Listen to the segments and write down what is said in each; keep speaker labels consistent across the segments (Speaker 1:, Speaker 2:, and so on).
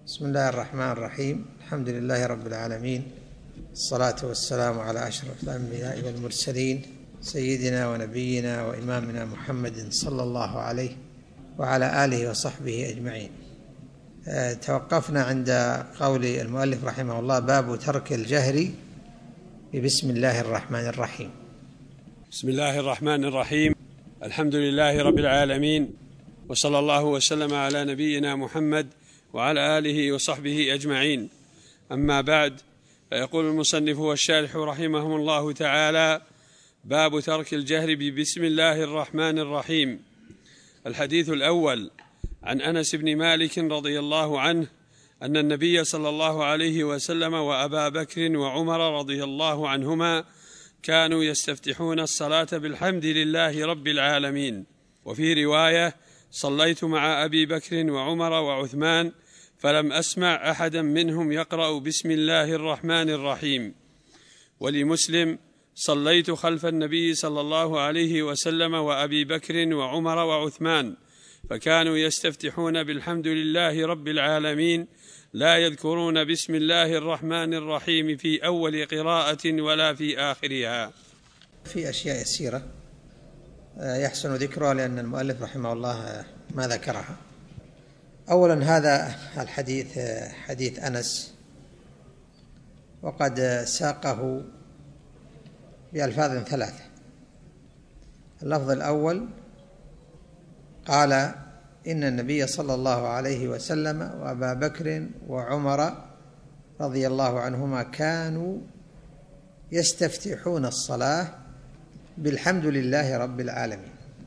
Speaker 1: بسم الله الرحمن الرحيم. الحمد لله رب العالمين، الصلاة والسلام على أشرف الأنبياء والمرسلين، سيدنا ونبينا وإمامنا محمد صلى الله عليه وعلى آله وصحبه أجمعين. توقفنا عند قول المؤلف رحمه الله: باب ترك الجهر ببسم الله الرحمن الرحيم.
Speaker 2: بسم الله الرحمن الرحيم. الحمد لله رب العالمين، وصلى الله وسلم على نبينا محمد وعلى آله وصحبه أجمعين. أما بعد، فيقول المصنف والشارح رحمهم الله تعالى: باب ترك الجهر ببسم الله الرحمن الرحيم. الحديث الأول عن أنس بن مالك رضي الله عنه أن النبي صلى الله عليه وسلم وأبا بكر وعمر رضي الله عنهما كانوا يستفتحون الصلاة بالحمد لله رب العالمين. وفي رواية: صليت مع أبي بكر وعمر وعثمان فلم أسمع أحدا منهم يقرأ بسم الله الرحمن الرحيم. ولمسلم: صليت خلف النبي صلى الله عليه وسلم وأبي بكر وعمر وعثمان فكانوا يستفتحون بالحمد لله رب العالمين لا يذكرون بسم الله الرحمن الرحيم في أول قراءة ولا في آخرها.
Speaker 1: في أشياء يسيرة يحسن ذكرها لأن المؤلف رحمه الله ما ذكرها. أولا، هذا الحديث حديث أنس، وقد ساقه بألفاظ ثلاثة. اللفظ الأول قال: إن النبي صلى الله عليه وسلم وأبا بكر وعمر رضي الله عنهما كانوا يستفتحون الصلاة بالحمد لله رب العالمين.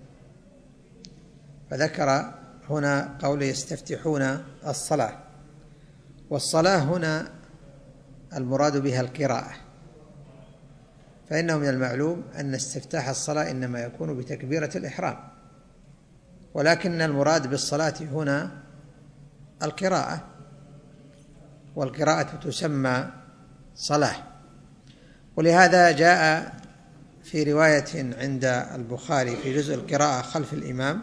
Speaker 1: فذكر هنا قول يستفتحون الصلاة، والصلاة هنا المراد بها القراءة، فإنه من المعلوم أن استفتاح الصلاة إنما يكون بتكبيرة الإحرام، ولكن المراد بالصلاة هنا القراءة، والقراءة تسمى صلاة. ولهذا جاء في رواية عند البخاري في جزء القراءة خلف الإمام: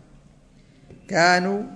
Speaker 1: كانوا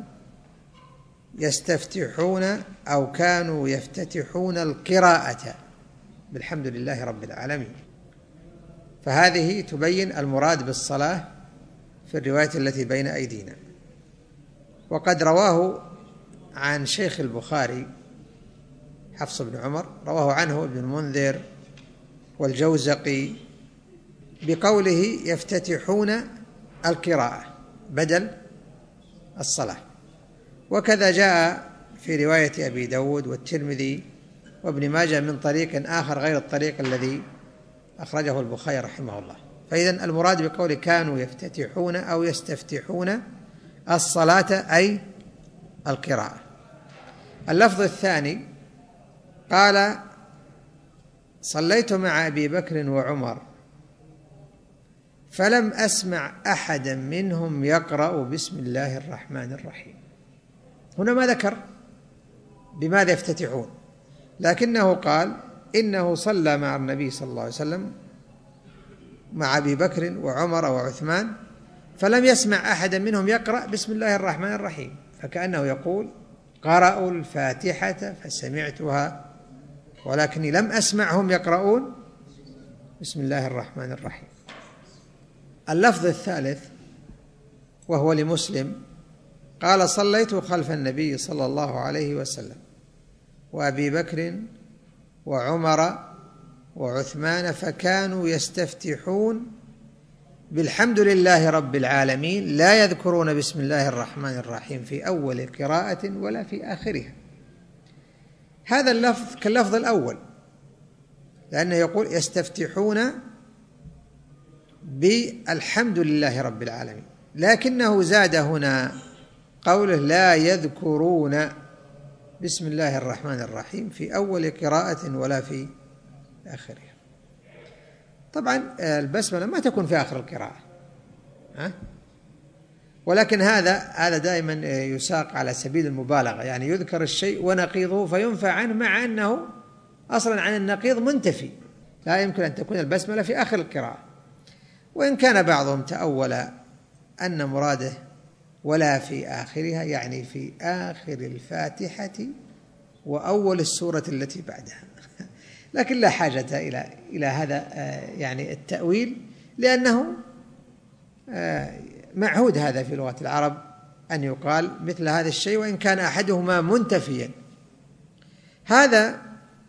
Speaker 1: يستفتحون أو كانوا يفتتحون القراءة بالحمد لله رب العالمين. فهذه تبين المراد بالصلاة في الرواية التي بين أيدينا. وقد رواه عن شيخ البخاري حفص بن عمر، رواه عنه ابن المنذر والجوزقي بقوله يفتتحون القراءة بدل الصلاة. وكذا جاء في رواية أبي داود والترمذي وابن ماجه من طريق آخر غير الطريق الذي أخرجه البخاري رحمه الله. فإذن المراد بقول كانوا يفتتحون أو يستفتحون الصلاة أي القراءة. اللفظ الثاني قال: صليت مع أبي بكر وعمر فلم أسمع أحدا منهم يقرأ بسم الله الرحمن الرحيم. هنا ما ذكر بماذا يفتتحون، لكنه قال إنه صلى مع النبي صلى الله عليه وسلم مع أبي بكر وعمر وعثمان فلم يسمع أحدا منهم يقرأ بسم الله الرحمن الرحيم، فكأنه يقول: قرأوا الفاتحة فسمعتها ولكني لم أسمعهم يقرؤون بسم الله الرحمن الرحيم. اللفظ الثالث وهو لمسلم قال: صليت خلف النبي صلى الله عليه وسلم وأبي بكر وعمر وعثمان فكانوا يستفتحون بالحمد لله رب العالمين لا يذكرون بسم الله الرحمن الرحيم في أول قراءة ولا في آخرها. هذا اللفظ كاللفظ الأول، لأنه يقول يستفتحون بالحمد لله رب العالمين، لكنه زاد هنا قوله لا يذكرون بسم الله الرحمن الرحيم في أول قراءة ولا في آخرها. طبعا البسملة ما تكون في آخر القراءة، ولكن هذا دائما يساق على سبيل المبالغة، يعني يذكر الشيء ونقيضه فينفى عنه، مع أنه أصلا عن النقيض منتفي. لا يمكن أن تكون البسملة في آخر القراءة. وإن كان بعضهم تأول أن مراده ولا في آخرها يعني في آخر الفاتحة وأول السورة التي بعدها. لكن لا حاجة إلى هذا يعني التأويل، لأنه معهود هذا في لغة العرب أن يقال مثل هذا الشيء وإن كان أحدهما منتفيا. هذا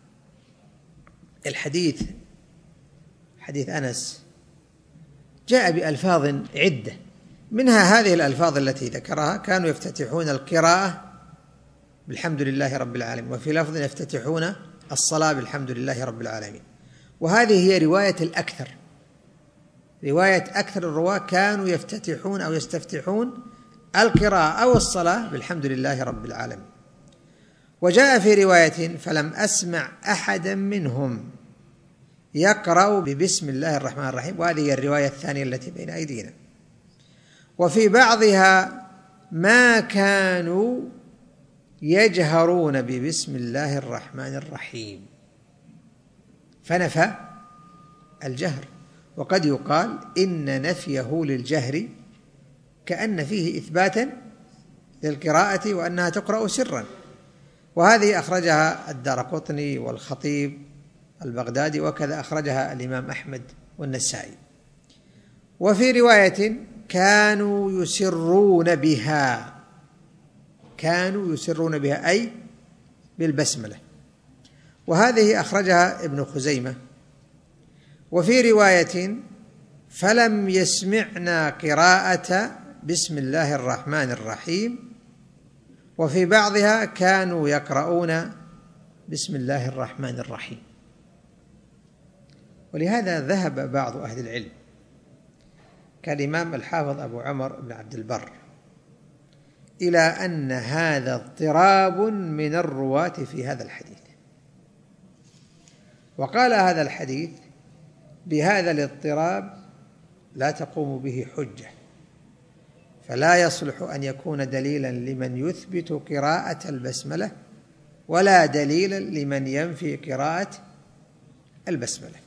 Speaker 1: الحديث، حديث أنس، جاء بألفاظ عدة، منها هذه الألفاظ التي ذكرها: كانوا يفتتحون القراءة بالحمد لله رب العالمين، وفي لفظ يفتتحون الصلاة بالحمد لله رب العالمين. وهذه هي رواية الأكثر، رواية أكثر الرواة كانوا يفتتحون أو يستفتحون القراءة أو الصلاة بالحمد لله رب العالمين. وجاء في رواية: فلم أسمع أحدا منهم يقرأ ببسم الله الرحمن الرحيم، وهذه هي الرواية الثانية التي بين أيدينا. وفي بعضها: ما كانوا يجهرون ببسم الله الرحمن الرحيم، فنفى الجهر. وقد يقال إن نفيه للجهر كأن فيه إثباتا للقراءة وأنها تقرأ سرا. وهذه أخرجها الدارقطني والخطيب البغدادي، وكذا أخرجها الإمام أحمد والنسائي. وفي رواية: كانوا يسرون بها، كانوا يسرون بها أي بالبسملة، وهذه أخرجها ابن خزيمة. وفي رواية: فلم يسمعنا قراءة بسم الله الرحمن الرحيم. وفي بعضها: كانوا يقرؤون بسم الله الرحمن الرحيم. ولهذا ذهب بعض أهل العلم كالإمام الحافظ أبو عمر بن عبد البر إلى أن هذا اضطراب من الرواة في هذا الحديث، وقال هذا الحديث بهذا الاضطراب لا تقوم به حجة، فلا يصلح أن يكون دليلا لمن يثبت قراءة البسملة ولا دليلا لمن ينفي قراءة البسملة.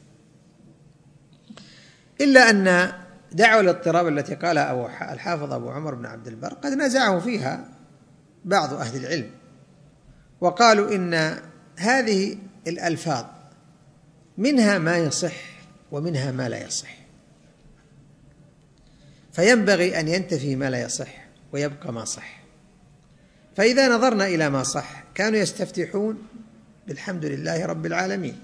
Speaker 1: إلا أن دعوى الاضطراب التي قالها الحافظ أبو عمر بن عبد البر قد نزعه فيها بعض أهل العلم، وقالوا إن هذه الألفاظ منها ما يصح ومنها ما لا يصح، فينبغي أن ينتفي ما لا يصح ويبقى ما صح. فإذا نظرنا إلى ما صح: كانوا يستفتحون بالحمد لله رب العالمين.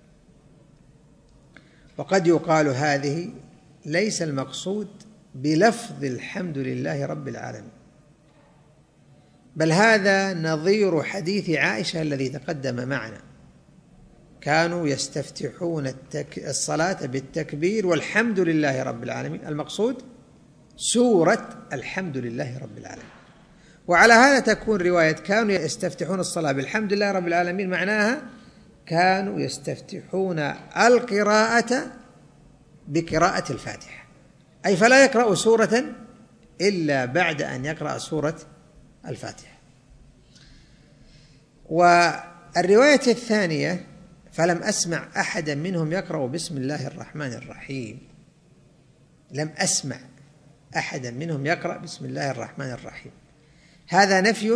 Speaker 1: وقد يقال هذه ليس المقصود بلفظ الحمد لله رب العالمين، بل هذا نظير حديث عائشة الذي تقدم معنا: كانوا يستفتحون الصلاة بالتكبير والحمد لله رب العالمين، المقصود سورة الحمد لله رب العالمين. وعلى هذا تكون رواية كانوا يستفتحون الصلاة بالحمد لله رب العالمين معناها كانوا يستفتحون القراءة بقراءة الفاتحة، أي فلا يقرأ سورة إلا بعد أن يقرأ سورة الفاتحة. والرواية الثانية: فلم أسمع أحدا منهم يقرأ بسم الله الرحمن الرحيم، لم أسمع أحدا منهم يقرأ بسم الله الرحمن الرحيم، هذا نفي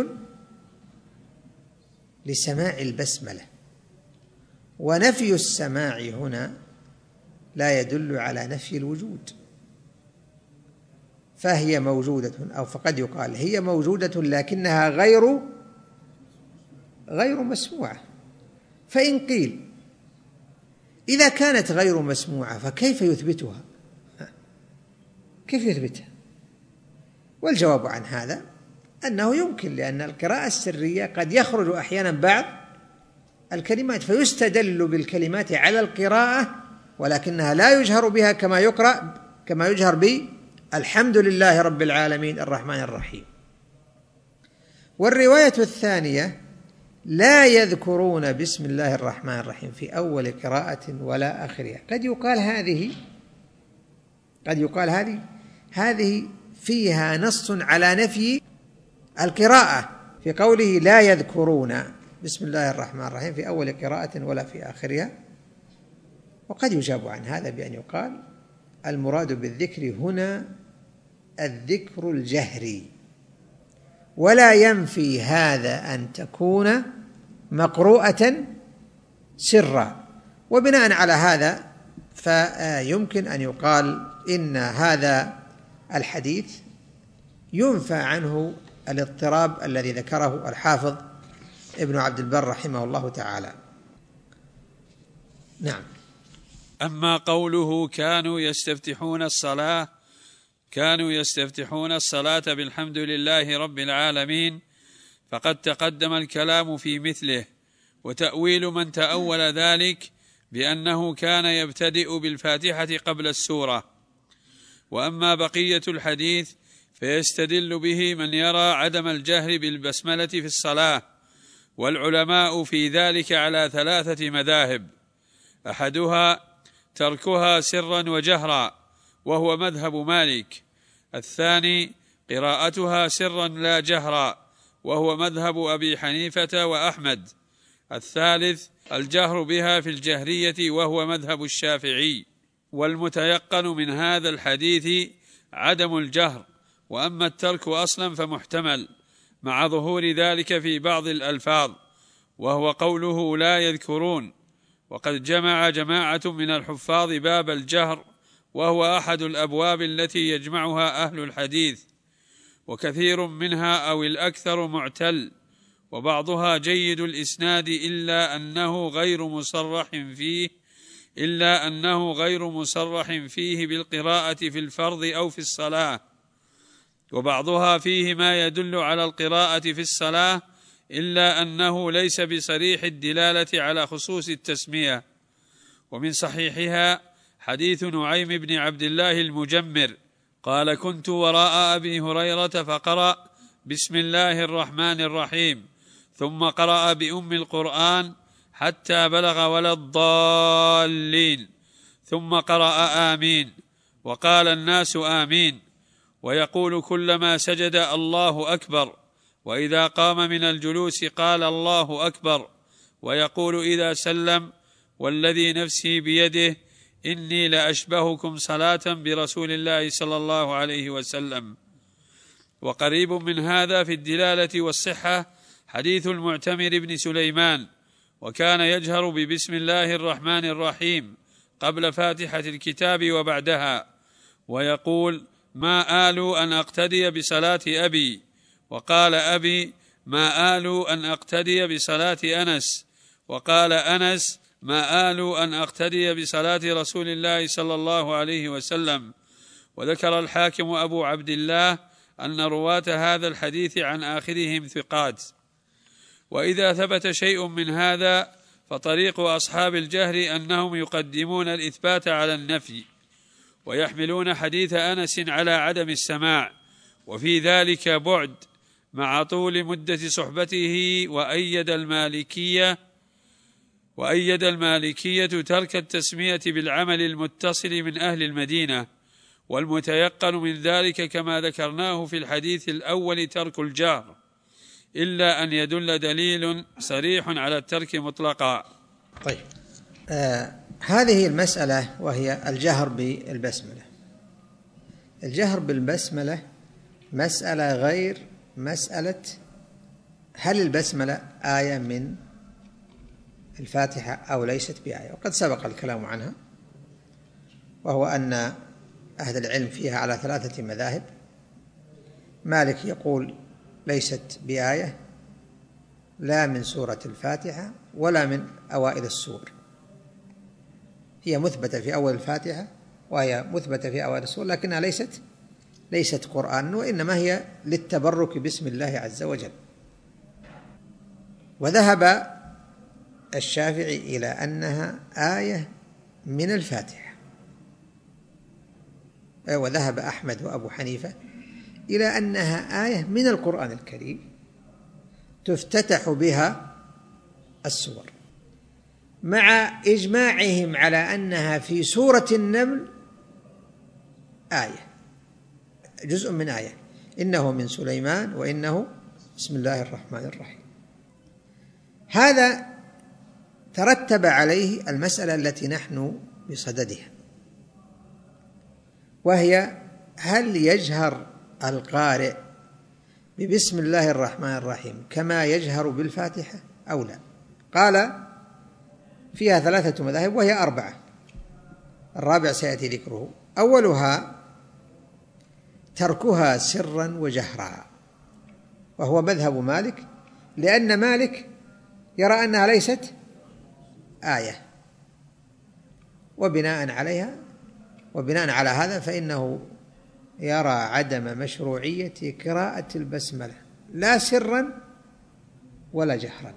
Speaker 1: لسماع البسملة، ونفي السماع هنا لا يدل على نفي الوجود، فهي موجودة، أو فقد يقال هي موجودة لكنها غير مسموعة. فإن قيل إذا كانت غير مسموعة فكيف يثبتها؟ كيف يثبتها؟ والجواب عن هذا أنه يمكن، لأن القراءة السرية قد يخرج أحيانا بعض الكلمات فيستدل بالكلمات على القراءة، ولكنها لا يجهر بها كما يجهر بالحمد لله رب العالمين الرحمن الرحيم. والرواية الثانية: لا يذكرون بسم الله الرحمن الرحيم في أول قراءة ولا آخرها. قد يقال هذه فيها نص على نفي القراءة في قوله لا يذكرون بسم الله الرحمن الرحيم في أول قراءة ولا في آخرها. وقد يجاب عن هذا بأن يقال المراد بالذكر هنا الذكر الجهري، ولا ينفي هذا أن تكون مقروءة سرا. وبناء على هذا فيمكن أن يقال إن هذا الحديث ينفى عنه الاضطراب الذي ذكره الحافظ ابن عبد البر رحمه الله تعالى. نعم.
Speaker 2: أما قوله كانوا يستفتحون الصلاة بالحمد لله رب العالمين، فقد تقدم الكلام في مثله، وتأويل من تأول ذلك بأنه كان يبتدئ بالفاتحة قبل السورة. وأما بقية الحديث فيستدل به من يرى عدم الجهر بالبسملة في الصلاة، والعلماء في ذلك على 3 مذاهب: أحدها تركها سرا وجهرا وهو مذهب مالك، الثاني قراءتها سرا لا جهرا وهو مذهب أبي حنيفة وأحمد، الثالث الجهر بها في الجهرية وهو مذهب الشافعي. والمتيقن من هذا الحديث عدم الجهر، وأما الترك أصلا فمحتمل مع ظهور ذلك في بعض الألفاظ، وهو قوله لا يذكرون. وقد جمع جماعة من الحفاظ باب الجهر، وهو أحد الأبواب التي يجمعها أهل الحديث، وكثير منها أو الأكثر معتل، وبعضها جيد الإسناد إلا أنه غير مصرح فيه بالقراءة في الفرض أو في الصلاة، وبعضها فيه ما يدل على القراءة في الصلاة إلا أنه ليس بصريح الدلالة على خصوص التسمية. ومن صحيحها حديث نعيم بن عبد الله المجمر قال: كنت وراء أبي هريرة فقرأ بسم الله الرحمن الرحيم، ثم قرأ بأم القرآن حتى بلغ ولا الضالين، ثم قرأ آمين، وقال الناس آمين، ويقول كلما سجد الله أكبر، وإذا قام من الجلوس قال الله أكبر، ويقول إذا سلم: والذي نفسي بيده إني لأشبهكم صلاة برسول الله صلى الله عليه وسلم. وقريب من هذا في الدلالة والصحة حديث المعتمر بن سليمان، وكان يجهر ببسم الله الرحمن الرحيم قبل فاتحة الكتاب وبعدها، ويقول: ما آل أن أقتدي بصلاة أبي، وقال أبي: ما آل أن أقتدي بصلاة أنس، وقال أنس: ما آل أن أقتدي بصلاة رسول الله صلى الله عليه وسلم. وذكر الحاكم أبو عبد الله أن رواة هذا الحديث عن آخرهم ثقات. وإذا ثبت شيء من هذا فطريق أصحاب الجهر أنهم يقدمون الإثبات على النفي، ويحملون حديث أنس على عدم السماع، وفي ذلك بعد مع طول مدة صحبته. وأيد المالكية ترك التسمية بالعمل المتصل من أهل المدينة، والمتيقن من ذلك كما ذكرناه في الحديث الأول ترك الجهر، إلا أن يدل دليل صريح على الترك مطلقا.
Speaker 1: طيب، هذه المسألة وهي الجهر بالبسملة. الجهر بالبسملة مسألة غير مسألة هل البسملة آية من الفاتحة أو ليست بآية، وقد سبق الكلام عنها، وهو أن أهل العلم فيها على 3 مذاهب. مالك يقول ليست بآية لا من سورة الفاتحة ولا من أوائل السور، هي مثبتة في أول الفاتحة وهي مثبتة في أوائل السور، لكنها ليست قرآن، وإنما هي للتبرك باسم الله عز وجل. وذهب الشافعي إلى أنها آية من الفاتحة، وذهب أحمد وأبو حنيفة إلى أنها آية من القرآن الكريم تفتتح بها السور، مع إجماعهم على أنها في سورة النمل آية، جزء من آية، إنه من سليمان وإنه بسم الله الرحمن الرحيم. هذا ترتب عليه المسألة التي نحن بصددها، وهي هل يجهر القارئ ببسم الله الرحمن الرحيم كما يجهر بالفاتحة أو لا؟ قال فيها 3 مذاهب وهي 4، الرابع سيأتي ذكره. أولها تركها سرا وجهرا، وهو مذهب مالك، لأن مالك يرى أنها ليست آية، وبناء على هذا فإنه يرى عدم مشروعية قراءة البسملة لا سرا ولا جهرا.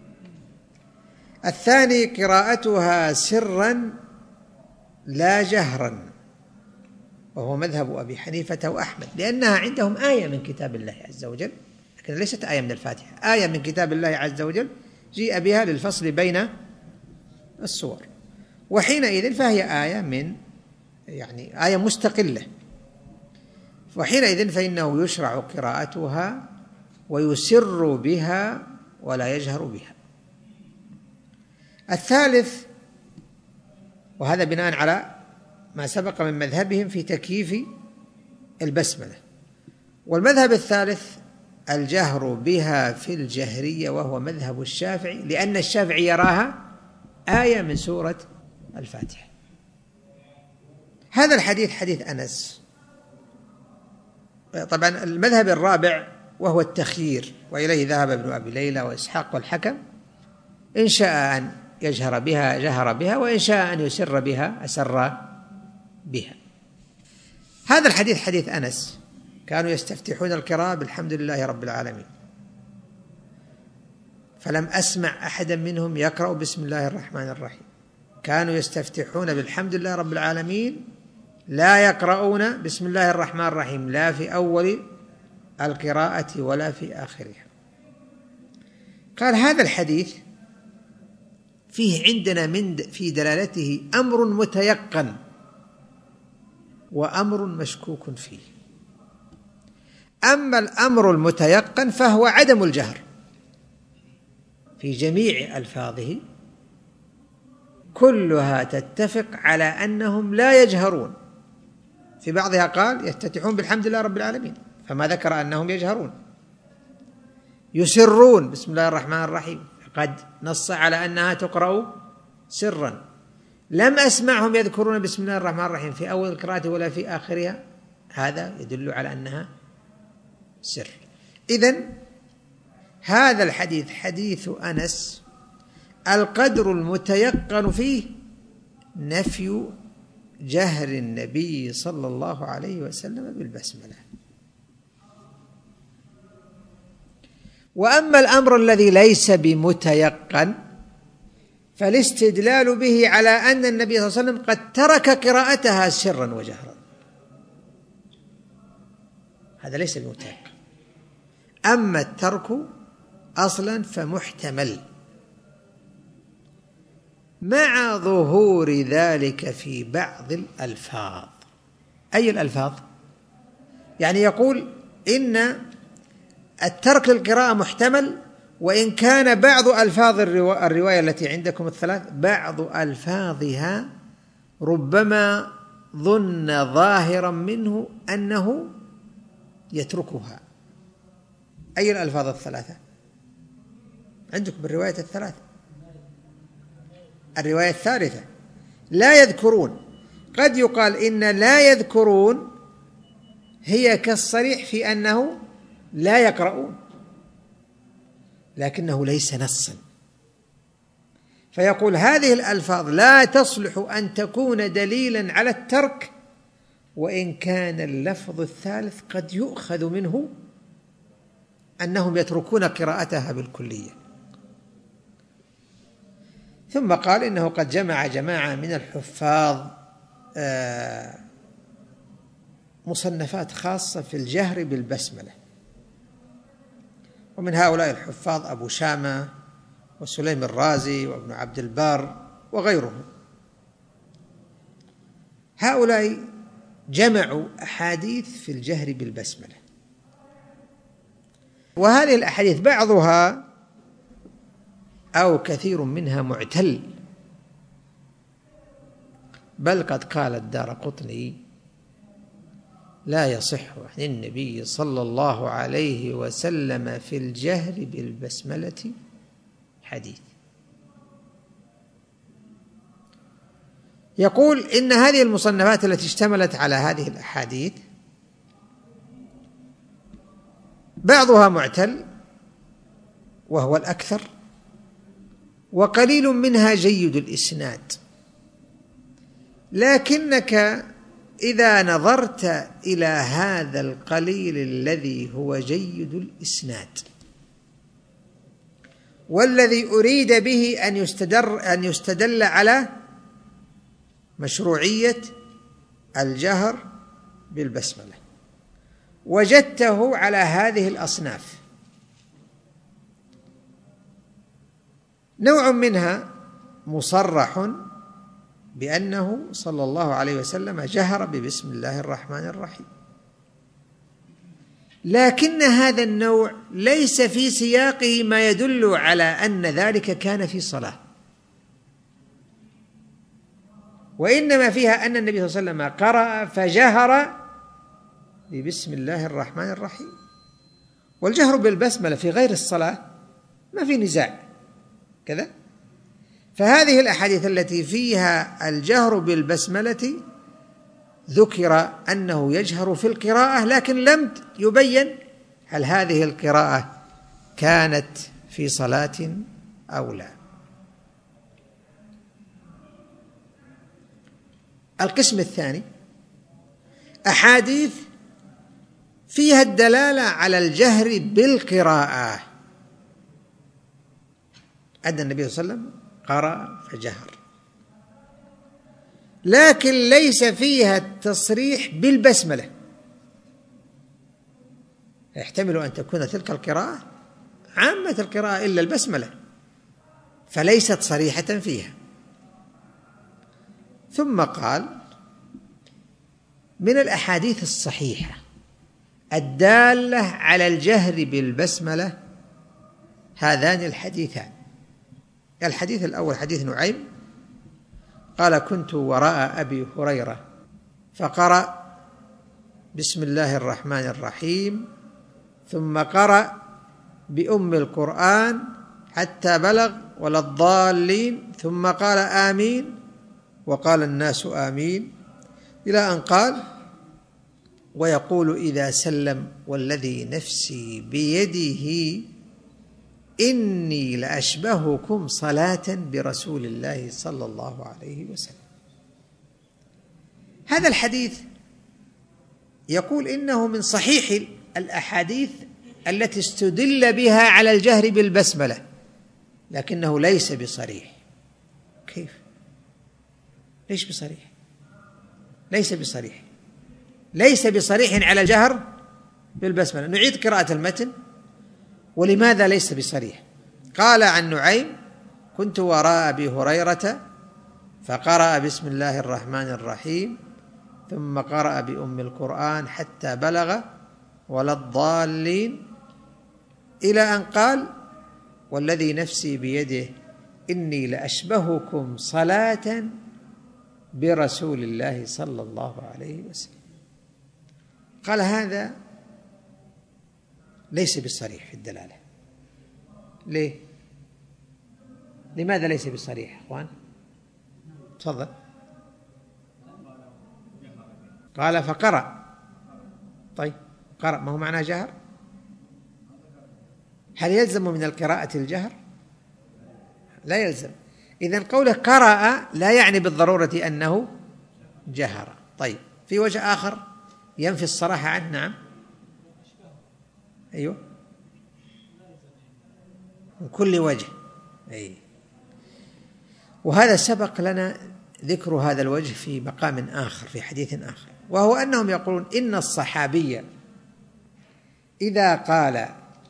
Speaker 1: الثاني قراءتها سرا لا جهرا، وهو مذهب أبي حنيفة وأحمد، لأنها عندهم آية من كتاب الله عز وجل، لكن ليست آية من الفاتحة، آية من كتاب الله عز وجل جيء بها للفصل بين السور، وحينئذ فهي آية مستقلة، وحينئذ فإنه يشرع قراءتها ويسر بها ولا يجهر بها. الثالث، وهذا بناء على ما سبق من مذهبهم في تكييف البسملة، والمذهب الثالث الجهر بها في الجهرية، وهو مذهب الشافعي، لأن الشافعي يراها آية من سورة الفاتحة. هذا الحديث حديث أنس. طبعا المذهب الرابع وهو التخيير، وإليه ذهب ابن أبي ليلى وإسحاق والحكم، إن شاء أن يجهر بها جهر بها، وإن شاء أن يسر بها أسر بها. هذا الحديث حديث أنس، كانوا يستفتحون القراءة بالحمد لله رب العالمين، فلم أسمع أحدا منهم يقرأ بسم الله الرحمن الرحيم، كانوا يستفتحون بالحمد لله رب العالمين، لا يقرؤون بسم الله الرحمن الرحيم لا في أول القراءة ولا في آخرها. قال هذا الحديث فيه عندنا في دلالته أمر متيقن وأمر مشكوك فيه. أما الأمر المتيقن فهو عدم الجهر في جميع ألفاظه، كلها تتفق على أنهم لا يجهرون، في بعضها قال يفتتحون بالحمد لله رب العالمين، فما ذكر أنهم يجهرون. يسرون بسم الله الرحمن الرحيم، قد نص على أنها تقرأ سرا، لم أسمعهم يذكرون بسم الله الرحمن الرحيم في أول القراءة ولا في آخرها، هذا يدل على أنها سر. إذن هذا الحديث حديث أنس القدر المتيقن فيه نفي جهر النبي صلى الله عليه وسلم بالبسملة. وأما الأمر الذي ليس بمتيقن فالاستدلال به على أن النبي صلى الله عليه وسلم قد ترك قراءتها سرا وجهرا، هذا ليس بمتيقن. أما الترك أصلا فمحتمل مع ظهور ذلك في بعض الألفاظ. أي الألفاظ؟ يعني يقول إن الترك للقراءة محتمل، وإن كان بعض ألفاظ الرواية التي عندكم الثلاث بعض ألفاظها ربما ظن ظاهرا منه أنه يتركها. أي الألفاظ الثلاثة عندكم بالرواية الثلاثة؟ الرواية الثالثة لا يذكرون. قد يقال إن لا يذكرون هي كالصريح في أنه لا يقرؤون، لكنه ليس نصا، فيقول هذه الألفاظ لا تصلح أن تكون دليلا على الترك، وإن كان اللفظ الثالث قد يؤخذ منه أنهم يتركون قراءتها بالكلية. ثم قال إنه قد جمع جماعة من الحفاظ مصنفات خاصة في الجهر بالبسملة، ومن هؤلاء الحفاظ أبو شامة وسليم الرازي وابن عبد البر وغيرهم. هؤلاء جمعوا أحاديث في الجهر بالبسملة، وهذه الأحاديث بعضها أو كثير منها معتل، بل قد قال الدارقطني لا يصح عن النبي صلى الله عليه وسلم في الجهر بالبسملة حديث. يقول إن هذه المصنفات التي اشتملت على هذه الأحاديث بعضها معتل وهو الأكثر، وقليل منها جيد الإسناد، لكنك إذا نظرت إلى هذا القليل الذي هو جيد الإسناد والذي أريد به أن يستدل على مشروعية الجهر بالبسملة، وجدته على هذه الأصناف: نوع منها مصرح بأنه صلى الله عليه وسلم جهر ببسم الله الرحمن الرحيم، لكن هذا النوع ليس في سياقه ما يدل على أن ذلك كان في صلاة، وإنما فيها أن النبي صلى الله عليه وسلم قرأ فجهر ببسم الله الرحمن الرحيم. والجهر بالبسملة في غير الصلاة ما في نزاع كذا. فهذه الأحاديث التي فيها الجهر بالبسملة ذكر أنه يجهر في القراءة، لكن لم يبين هل هذه القراءة كانت في صلاة أو لا. القسم الثاني أحاديث فيها الدلالة على الجهر بالقراءة، أن النبي صلى الله عليه وسلم قرأ فجهر، لكن ليس فيها التصريح بالبسملة. يحتمل أن تكون تلك القراءة عامة القراءة إلا البسملة، فليست صريحة فيها. ثم قال: من الأحاديث الصحيحة الدالة على الجهر بالبسملة هذان الحديثان. الحديث الأول حديث نعيم قال: كنت وراء أبي هريرة فقرأ بسم الله الرحمن الرحيم، ثم قرأ بأم القرآن حتى بلغ ولا الضالين، ثم قال آمين وقال الناس آمين، إلى أن قال: ويقول إذا سلم والذي نفسي بيده إني لأشبهكم صلاة برسول الله صلى الله عليه وسلم. هذا الحديث يقول إنه من صحيح الأحاديث التي استدل بها على الجهر بالبسملة، لكنه ليس بصريح. كيف؟ ليش بصريح؟ ليس بصريح على الجهر بالبسملة. نعيد قراءة المتن. ولماذا ليس بصريح؟ قال عن نعيم: كنت وراء أبي هريرة فقرأ بسم الله الرحمن الرحيم، ثم قرأ بأم القرآن حتى بلغ ولا الضالين، إلى أن قال: والذي نفسي بيده إني لأشبهكم صلاة برسول الله صلى الله عليه وسلم. قال: هذا ليس بصريح في الدلالة. ليه؟ لماذا ليس بصريح أخوان؟ تفضل. قال فقرأ. طيب قرأ ما هو معناه جهر؟ هل يلزم من القراءة الجهر؟ لا يلزم. إذن قوله قرأ لا يعني بالضرورة أنه جهر. طيب في وجه آخر ينفي الصراحة عنه. نعم. أيوه من كل وجه. أي. وهذا سبق لنا ذكر هذا الوجه في مقام آخر في حديث آخر، وهو أنهم يقولون إن الصحابي إذا قال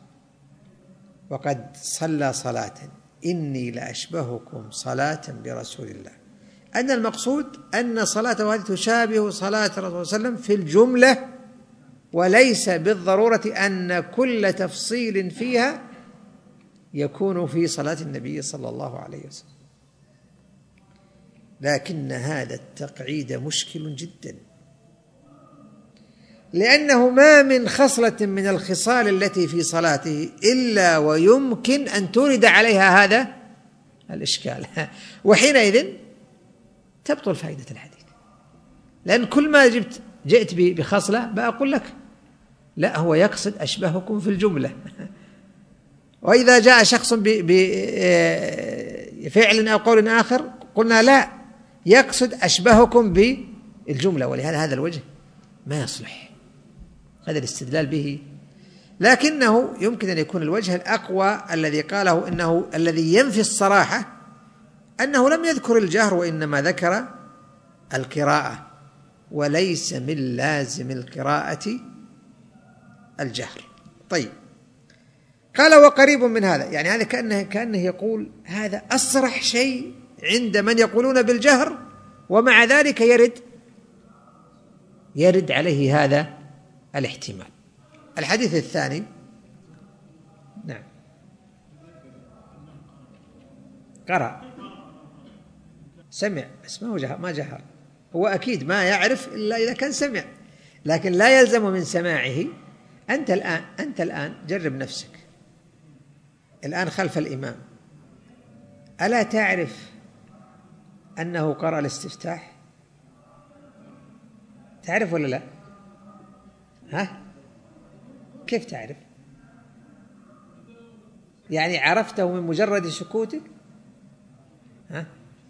Speaker 1: وقد صلى صلاة إني لأشبهكم صلاة برسول الله، أن المقصود أن صلاته هذه تشابه صلاة الرسول صلى الله عليه وسلم في الجملة، وليس بالضرورة أن كل تفصيل فيها يكون في صلاة النبي صلى الله عليه وسلم. لكن هذا التقعيد مشكل جدا، لأنه ما من خصلة من الخصال التي في صلاته إلا ويمكن أن تورد عليها هذا الإشكال، وحينئذ تبطل فائدة الحديث، لأن كل ما جئت بخصلة بأقول لك لا، هو يقصد أشبهكم في الجملة. وإذا جاء شخص بفعل أو قول آخر قلنا لا، يقصد أشبهكم بالجملة، ولهذا هذا الوجه ما يصلح هذا الاستدلال به. لكنه يمكن أن يكون الوجه الأقوى الذي قاله إنه الذي ينفي الصراحة، أنه لم يذكر الجهر وإنما ذكر القراءة، وليس من لازم القراءة الجهر. طيب، قال وقريب من هذا، يعني هذا كأنه يقول هذا أصرح شيء عند من يقولون بالجهر، ومع ذلك يرد عليه هذا الاحتمال. الحديث الثاني، نعم، قرأ سمع بس ما جهر، هو أكيد ما يعرف إلا إذا كان سمع، لكن لا يلزم من سماعه. أنت الآن جرب نفسك الآن خلف الإمام، ألا تعرف أنه قرأ الاستفتاح؟ تعرف ولا لا؟ ها؟ كيف تعرف؟ يعني عرفته من مجرد سكوتك؟ ها؟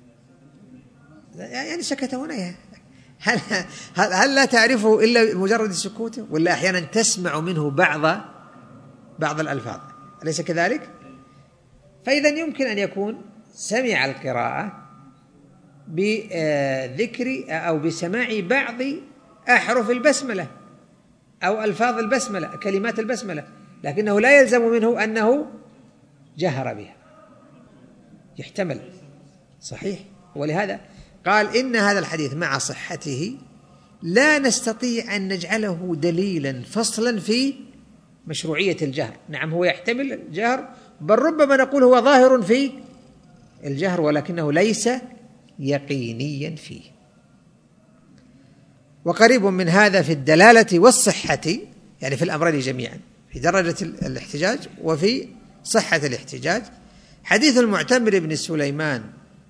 Speaker 1: يعني سكت هنا، هل لا تعرفه إلا مجرد سكوته، ولا أحيانا تسمع منه بعض الألفاظ، أليس كذلك؟ فإذا يمكن أن يكون سمع القراءة بذكر أو بسماع بعض أحرف البسملة أو ألفاظ البسملة، كلمات البسملة، لكنه لا يلزم منه أنه جهر بها، يحتمل. صحيح، ولهذا قال إن هذا الحديث مع صحته لا نستطيع أن نجعله دليلا فصلا في مشروعية الجهر. نعم، هو يحتمل الجهر، بل ربما نقول هو ظاهر في الجهر، ولكنه ليس يقينيا فيه. وقريب من هذا في الدلالة والصحة، يعني في الأمرين جميعا، في درجة الاحتجاج وفي صحة الاحتجاج، حديث المعتمر بن سليمان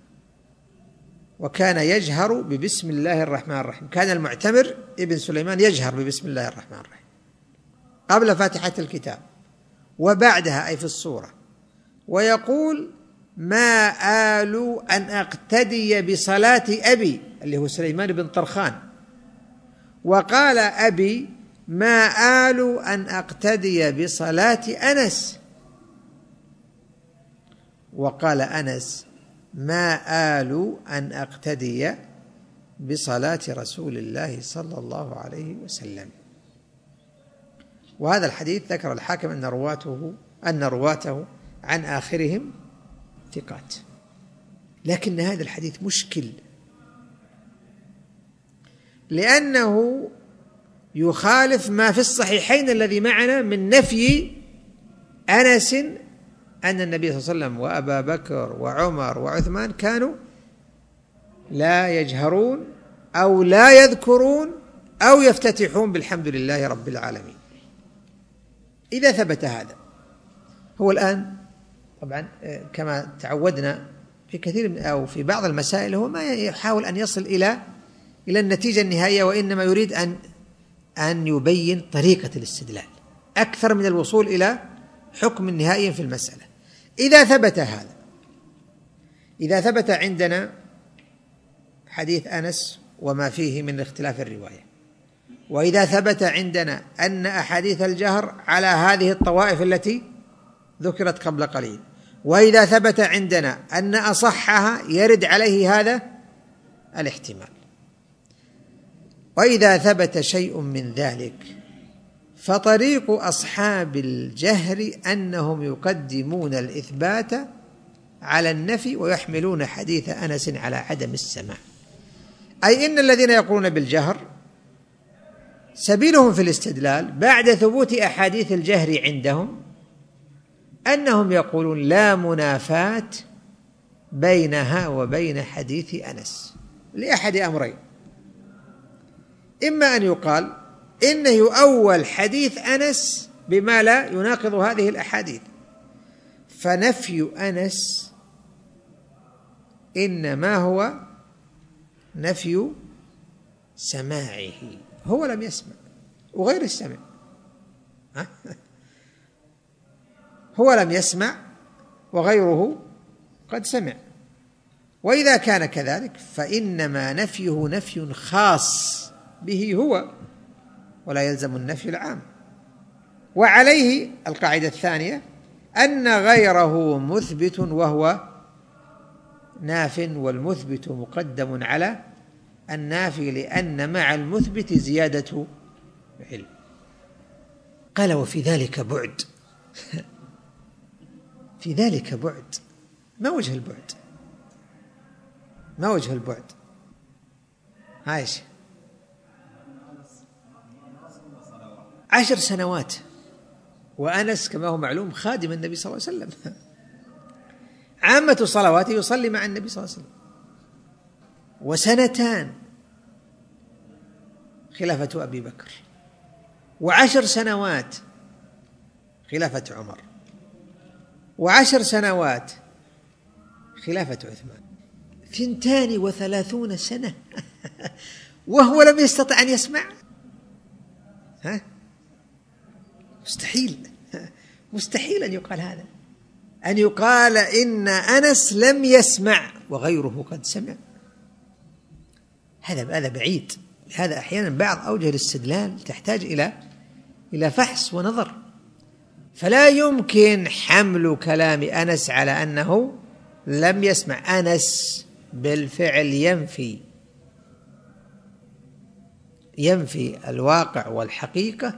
Speaker 1: وكان يجهر ببسم الله الرحمن الرحيم. كان المعتمر ابن سليمان يجهر ببسم الله الرحمن الرحيم قبل فاتحة الكتاب وبعدها، أي في الصورة، ويقول ما آل أن أقتدي بصلاة أبي، اللي هو سليمان بن طرخان، وقال أبي ما آل أن أقتدي بصلاة أنس، وقال أنس ما آل أن أقتدي بصلاة رسول الله صلى الله عليه وسلم. وهذا الحديث ذكر الحاكم أن رواته عن آخرهم ثقات، لكن هذا الحديث مشكل، لأنه يخالف ما في الصحيحين الذي معنا من نفي أنس أن النبي صلى الله عليه وسلم وأبا بكر وعمر وعثمان كانوا لا يجهرون أو لا يذكرون أو يفتتحون بالحمد لله رب العالمين. إذا ثبت هذا، هو الآن طبعا كما تعودنا في كثير أو في بعض المسائل هو ما يحاول أن يصل إلى النتيجة النهائية، وإنما يريد أن يبين طريقة الاستدلال أكثر من الوصول إلى حكم نهائي في المسألة. إذا ثبت هذا، إذا ثبت عندنا حديث أنس وما فيه من اختلاف الرواية، وإذا ثبت عندنا أن أحاديث الجهر على هذه الطوائف التي ذكرت قبل قليل، وإذا ثبت عندنا أن أصحها يرد عليه هذا الاحتمال، وإذا ثبت شيء من ذلك فطريق أصحاب الجهر أنهم يقدمون الإثبات على النفي ويحملون حديث أنس على عدم السماع. أي إن الذين يقولون بالجهر سبيلهم في الاستدلال بعد ثبوت أحاديث الجهر عندهم أنهم يقولون لا منافاة بينها وبين حديث أنس لأحد أمرين: إما أن يقال إنه يؤول حديث أنس بما لا يناقض هذه الأحاديث، فنفي أنس إنما هو نفي سماعه، هو لم يسمع وغير السمع، هو لم يسمع وغيره قد سمع. وإذا كان كذلك فإنما نفيه نفي خاص به هو، ولا يلزم النفي العام. وعليه القاعدة الثانية أن غيره مثبت وهو ناف، والمثبت مقدم على النافي لأن مع المثبت زيادة علم. قال وفي ذلك بعد. في ذلك بعد، ما وجه البعد؟ ما وجه البعد؟ عايش 10 سنوات، وأنس كما هو معلوم خادم النبي صلى الله عليه وسلم، عامة صلواته يصلي مع النبي صلى الله عليه وسلم، وسنتان خلافة أبي بكر، و10 سنوات خلافة عمر، و10 سنوات خلافة عثمان، 32 سنة وهو لم يستطع أن يسمع. مستحيل أن يقال هذا، أن يقال إن أنس لم يسمع وغيره قد سمع، هذا بعيد. لهذا أحيانا بعض أوجه الاستدلال تحتاج إلى فحص ونظر، فلا يمكن حمل كلام أنس على أنه لم يسمع. أنس بالفعل ينفي الواقع والحقيقة،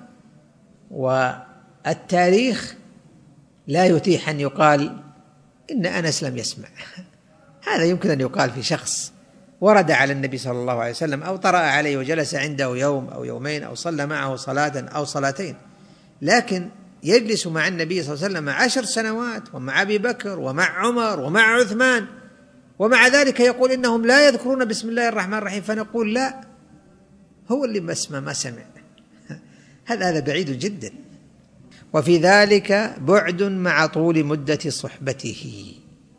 Speaker 1: والتاريخ لا يتيح أن يقال إن أنس لم يسمع. هذا يمكن أن يقال في شخص ورد على النبي صلى الله عليه وسلم أو طرأ عليه وجلس عنده يوم أو يومين أو صلى معه صلاة أو صلاتين، لكن يجلس مع النبي صلى الله عليه وسلم 10 سنوات ومع أبي بكر ومع عمر ومع عثمان، ومع ذلك يقول إنهم لا يذكرون بسم الله الرحمن الرحيم، فنقول لا، هو اللي ما سمع. هذا بعيد جدا. وفي ذلك بعد مع طول مدة صحبته.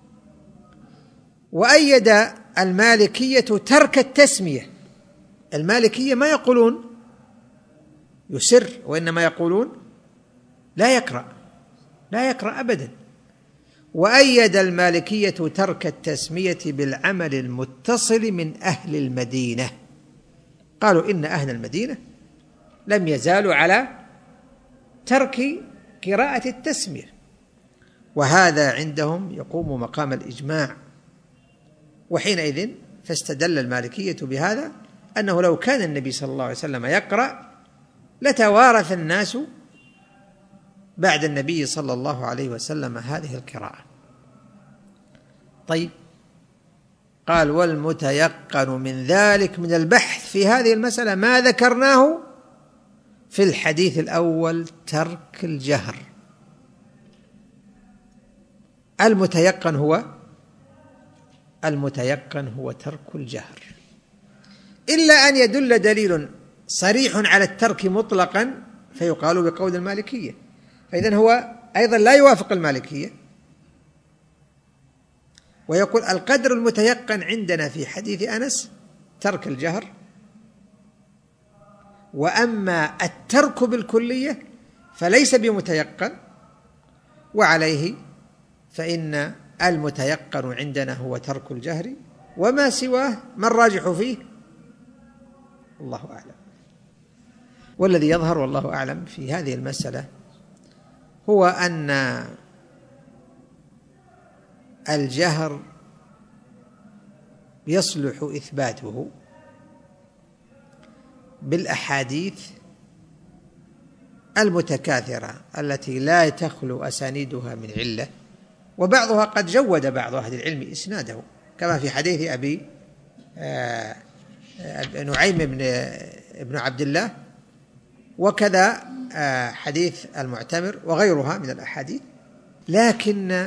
Speaker 1: وأيد المالكية ترك التسمية. المالكية ما يقولون يسر، وإنما يقولون لا يقرأ أبدا. وأيد المالكية ترك التسمية بالعمل المتصل من أهل المدينة. قالوا إن أهل المدينة لم يزالوا على ترك قراءة التسمية، وهذا عندهم يقوم مقام الإجماع. وحينئذ فاستدل المالكية بهذا أنه لو كان النبي صلى الله عليه وسلم يقرأ لتوارث الناس بعد النبي صلى الله عليه وسلم هذه القراءة. طيب، قال والمتيقن من ذلك من البحث في هذه المسألة ما ذكرناه في الحديث الأول، ترك الجهر. المتيقن هو ترك الجهر، إلا أن يدل دليل صريح على الترك مطلقا فيقال بقول المالكية، فإذن هو أيضا لا يوافق المالكية، ويقول القدر المتيقن عندنا في حديث أنس ترك الجهر، وأما الترك بالكلية فليس بمتيقن، وعليه فإن المتيقن عندنا هو ترك الجهر، وما سواه ما الراجح فيه الله أعلم. والذي يظهر والله أعلم في هذه المسألة هو أن الجهر يصلح إثباته بالأحاديث المتكاثرة التي لا تخلو أسانيدها من علة، وبعضها قد جود بعض أهل العلم إسناده، كما في حديث أبي نعيم بن عبد الله، وكذا حديث المعتمر وغيرها من الأحاديث. لكن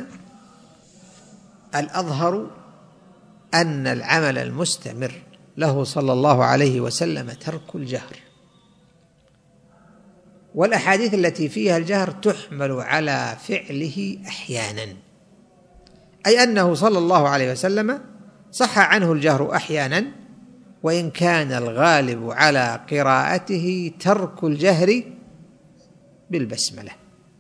Speaker 1: الأظهر أن العمل المستمر له صلى الله عليه وسلم ترك الجهر، والأحاديث التي فيها الجهر تحمل على فعله أحيانا، أي أنه صلى الله عليه وسلم صح عنه الجهر أحيانا وإن كان الغالب على قراءته ترك الجهر بالبسملة،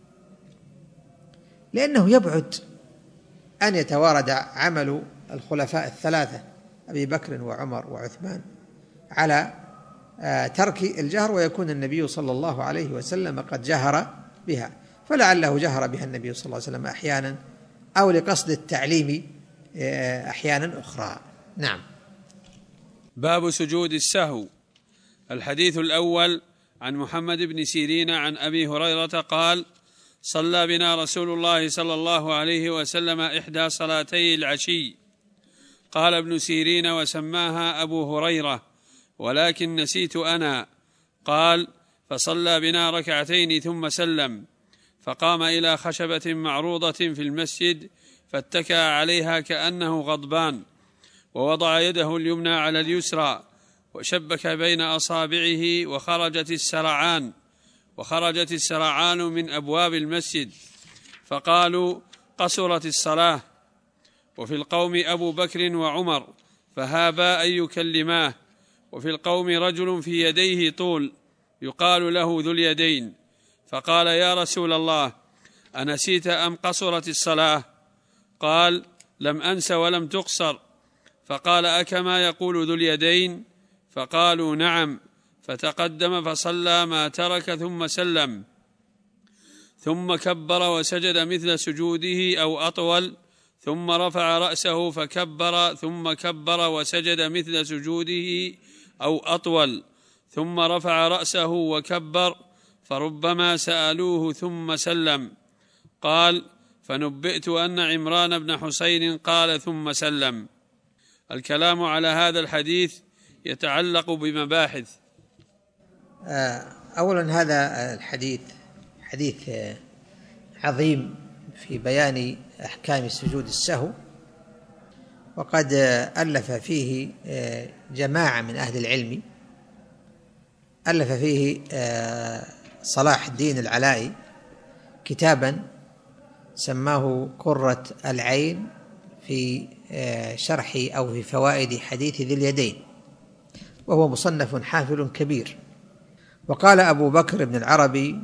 Speaker 1: لأنه يبعد أن يتوارد عمل الخلفاء الثلاثة أبي بكر وعمر وعثمان على ترك الجهر، ويكون النبي صلى الله عليه وسلم قد جهر بها، فلعله جهر بها النبي صلى الله عليه وسلم أحيانا، أو لقصد التعليم أحيانا أخرى. نعم.
Speaker 2: باب سجود السهو. الحديث الأول عن محمد بن سيرين عن أبي هريرة قال: صلى بنا رسول الله صلى الله عليه وسلم إحدى صلاتي العشي. قال ابن سيرين: وسماها أبو هريرة، ولكن نسيت أنا. قال: فصلى بنا ركعتين ثم سلم، فقام إلى خشبة معروضة في المسجد فاتكأ عليها كأنه غضبان، ووضع يده اليمنى على اليسرى، وشبك بين أصابعه، وخرجت السرعان من أبواب المسجد، فقالوا: قصرت الصلاة. وفي القوم أبو بكر وعمر فهابا أن يكلماه، وفي القوم رجل في يديه طول يقال له ذو اليدين، فقال: يا رسول الله، أنسيت أم قصرت الصلاة؟ قال: لم أنس ولم تقصر. فقال: أكما يقول ذو اليدين؟ فقالوا: نعم. فتقدم فصلى ما ترك ثم سلم، ثم كبر وسجد مثل سجوده أو أطول، ثم رفع رأسه فكبر، ثم كبر وسجد مثل سجوده أو أطول، ثم رفع رأسه وكبر، فربما سألوه ثم سلم. قال: فنبئت أن عمران بن حسين قال ثم سلم. الكلام على هذا الحديث يتعلق بمباحث.
Speaker 1: أولا، هذا الحديث حديث عظيم في بيان أحكام سجود السهو، وقد ألف فيه جماعة من أهل العلم. ألف فيه صلاح الدين العلائي كتابا سماه قرة العين في شرح أو في فوائد حديث ذي اليدين، وهو مصنف حافل كبير. وقال أبو بكر بن العربي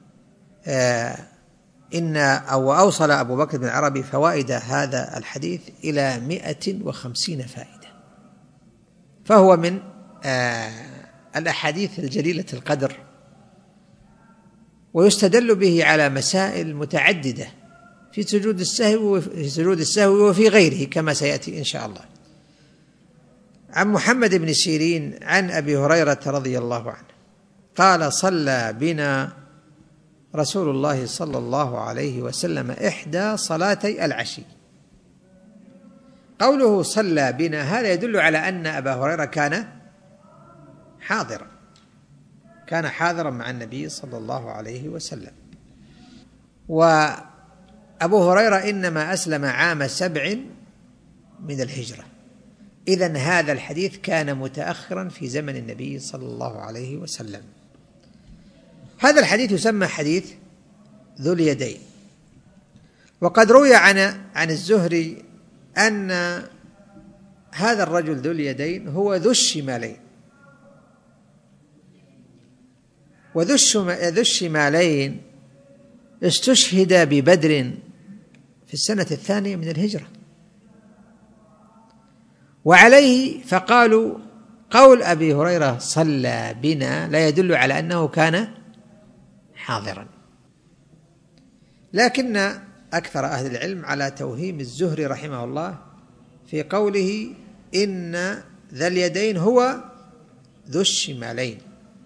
Speaker 1: أوصل أبو بكر بن العربي فوائد هذا الحديث إلى 150 فائدة، فهو من الأحاديث الجليلة القدر، ويستدل به على مسائل متعددة في سجود السهو وفي غيره كما سيأتي إن شاء الله. عن محمد بن سيرين عن أبي هريرة رضي الله عنه قال: صلى بنا رسول الله صلى الله عليه وسلم إحدى صلاتي العشي. قوله صلى بنا هذا يدل على أن أبا هريرة كان حاضرا مع النبي صلى الله عليه وسلم. وأبو هريرة إنما أسلم عام 7 من الهجرة، إذن هذا الحديث كان متأخرا في زمن النبي صلى الله عليه وسلم. هذا الحديث يسمى حديث ذو اليدين. وقد روي عن الزهري أن هذا الرجل ذو اليدين هو ذو الشمالين، وذو الشمالين استشهد ببدر في السنة 2 من الهجرة. وعليه فقالوا قول أبي هريرة صلى بنا لا يدل على أنه كان حاضرا، لكن أكثر أهل العلم على توهيم الزهري رحمه الله في قوله إن ذا اليدين هو ذو الشمالين.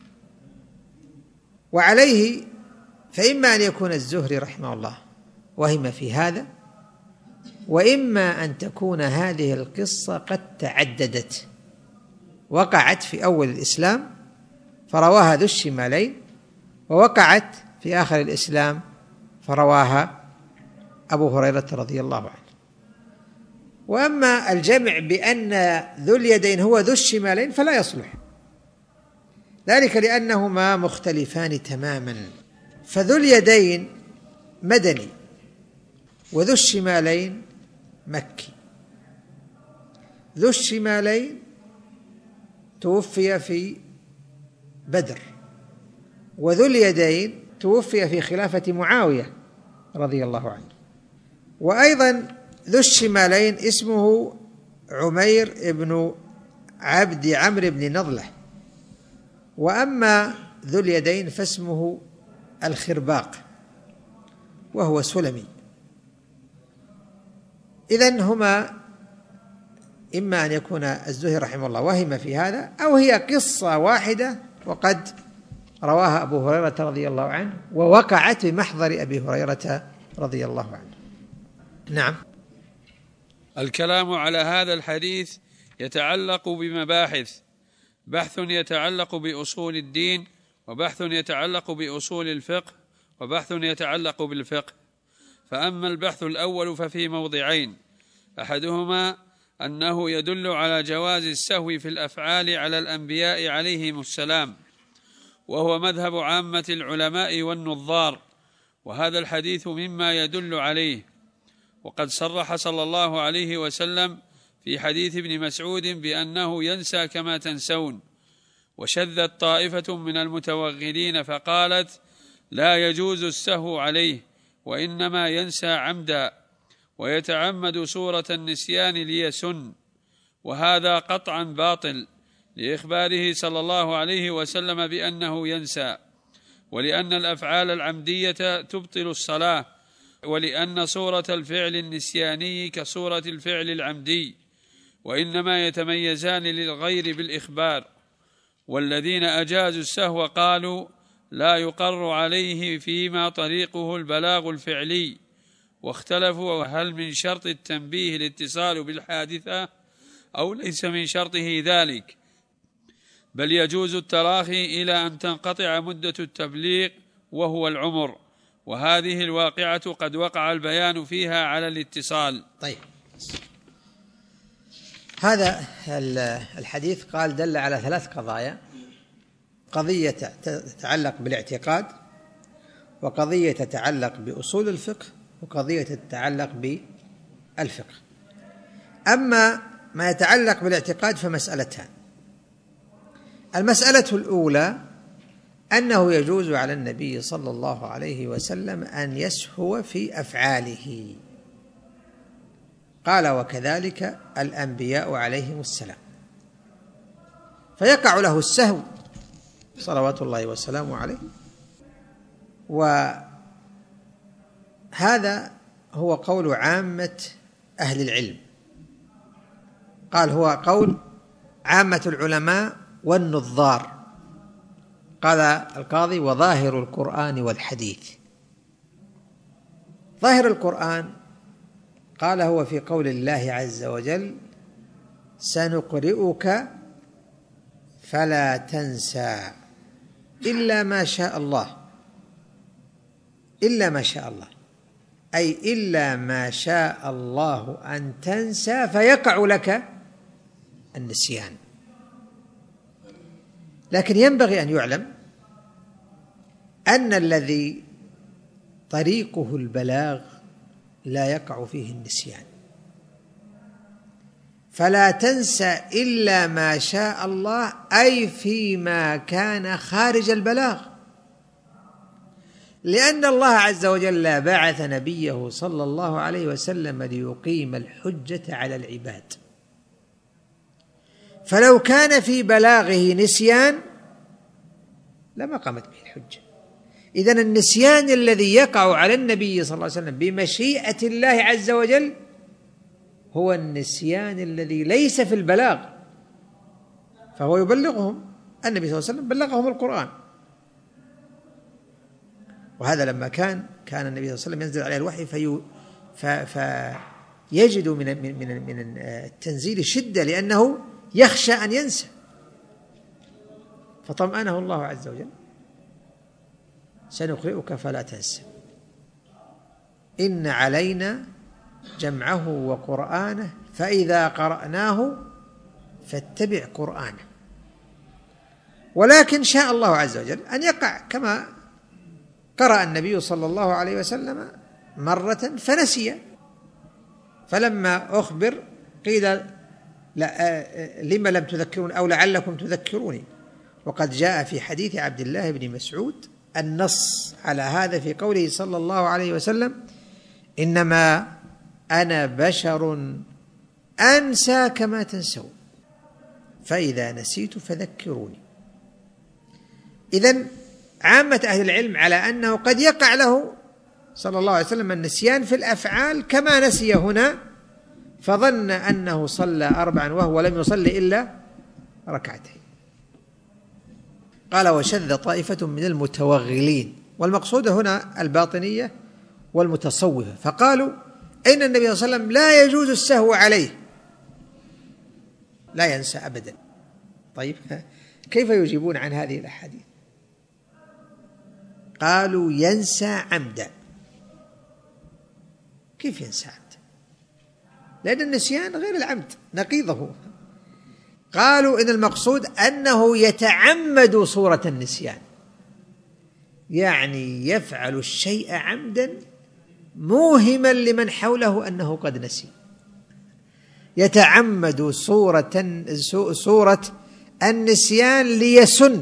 Speaker 1: وعليه فإما أن يكون الزهري رحمه الله وهم في هذا، وإما أن تكون هذه القصة قد تعددت، وقعت في أول الإسلام فرواها ذو الشمالين، ووقعت في آخر الإسلام فرواها أبو هريرة رضي الله عنه. وأما الجمع بأن ذو اليدين هو ذو الشمالين فلا يصلح، ذلك لأنهما مختلفان تماما، فذو اليدين مدني وذو الشمالين مكي. ذو الشمالين توفي في بدر، وذو اليدين توفي في خلافة معاوية رضي الله عنه. وأيضا ذو الشمالين اسمه عمير بن عبد عمرو بن نضلة، وأما ذو اليدين فاسمه الخرباق وهو سلمي. إذن هما إما أن يكون الزهري رحمه الله وهم في هذا، أو هي قصة واحدة وقد رواها أبو هريرة رضي الله عنه ووقعت بمحضر أبي هريرة رضي الله عنه. نعم.
Speaker 2: الكلام على هذا الحديث يتعلق بمباحث: بحث يتعلق بأصول الدين، وبحث يتعلق بأصول الفقه، وبحث يتعلق بالفقه. فأما البحث الأول ففي موضعين: أحدهما أنه يدل على جواز السهو في الأفعال على الأنبياء عليهم السلام، وهو مذهب عامة العلماء والنظار، وهذا الحديث مما يدل عليه. وقد صرح صلى الله عليه وسلم في حديث ابن مسعود بأنه ينسى كما تنسون، وشذت طائفة من المتوغلين فقالت: لا يجوز السهو عليه، وإنما ينسى عمدا ويتعمد صورة النسيان ليسن، وهذا قطعا باطل لإخباره صلى الله عليه وسلم بأنه ينسى، ولأن الأفعال العمدية تبطل الصلاة، ولأن صورة الفعل النسياني كصورة الفعل العمدي، وإنما يتميزان للغير بالإخبار. والذين أجازوا السهو قالوا: لا يقر عليه فيما طريقه البلاغ الفعلي. واختلفوا هل من شرط التنبيه الاتصال بالحادثة أو ليس من شرطه ذلك، بل يجوز التراخي إلى أن تنقطع مدة التبليغ وهو العمر، وهذه الواقعة قد وقع البيان فيها على الاتصال.
Speaker 1: طيب، هذا الحديث قال دل على 3 قضايا: قضية تتعلق بالاعتقاد، وقضية تتعلق بأصول الفقه، وقضية تتعلق بالفقه. أما ما يتعلق بالاعتقاد فمسألتان: المسألة الأولى أنه يجوز على النبي صلى الله عليه وسلم أن يسهو في أفعاله، قال: وكذلك الأنبياء عليهم السلام، فيقع له السهو صلوات الله وسلامه عليه. وهذا هو قول عامة أهل العلم، قال هو قول عامة العلماء والنظار. قال القاضي: وظاهر القرآن والحديث. ظاهر القرآن قال هو في قول الله عز وجل: سنقرئك فلا تنسى إلا ما شاء الله. إلا ما شاء الله، أي إلا ما شاء الله أن تنسى فيقع لك النسيان. لكن ينبغي أن يعلم أن الذي طريقه البلاغ لا يقع فيه النسيان، فلا تنسى إلا ما شاء الله، أي فيما كان خارج البلاغ، لأن الله عز وجل بعث نبيه صلى الله عليه وسلم ليقيم الحجة على العباد، فلو كان في بلاغه نسيان لما قامت به الحجة. إذن النسيان الذي يقع على النبي صلى الله عليه وسلم بمشيئة الله عز وجل هو النسيان الذي ليس في البلاغ، فهو يبلغهم، النبي صلى الله عليه وسلم بلغهم القرآن. وهذا لما كان النبي صلى الله عليه وسلم ينزل عليه الوحي فيجد من التنزيل شدة، لأنه يخشى أن ينسى، فطمأنه الله عز وجل: سنقرئك فلا تنسى، إن علينا جمعه وقرآنه فإذا قرأناه فاتبع قرآنه. ولكن شاء الله عز وجل أن يقع كما قرأ النبي صلى الله عليه وسلم مرة فنسي، فلما أخبر قيل لا لما لم تذكرون أو لعلكم تذكروني. وقد جاء في حديث عبد الله بن مسعود النص على هذا في قوله صلى الله عليه وسلم: إنما أنا بشر أنسى كما تنسون فإذا نسيت فذكروني. إذن عامة أهل العلم على أنه قد يقع له صلى الله عليه وسلم النسيان في الأفعال كما نسي هنا، فظن أنه صلى 4 وهو لم يصلي إلا ركعتين. قال: وشذ طائفة من المتوغلين، والمقصود هنا الباطنية والمتصوفة، فقالوا إن النبي صلى الله عليه وسلم لا يجوز السهو عليه، لا ينسى أبدا. طيب كيف يجيبون عن هذه الأحاديث؟ قالوا: ينسى عمدا. كيف ينسى عمدا؟ لأن النسيان غير العمد، نقيضه. قالوا إن المقصود أنه يتعمد صورة النسيان، يعني يفعل الشيء عمدا موهما لمن حوله أنه قد نسي، يتعمد صورة النسيان ليسن،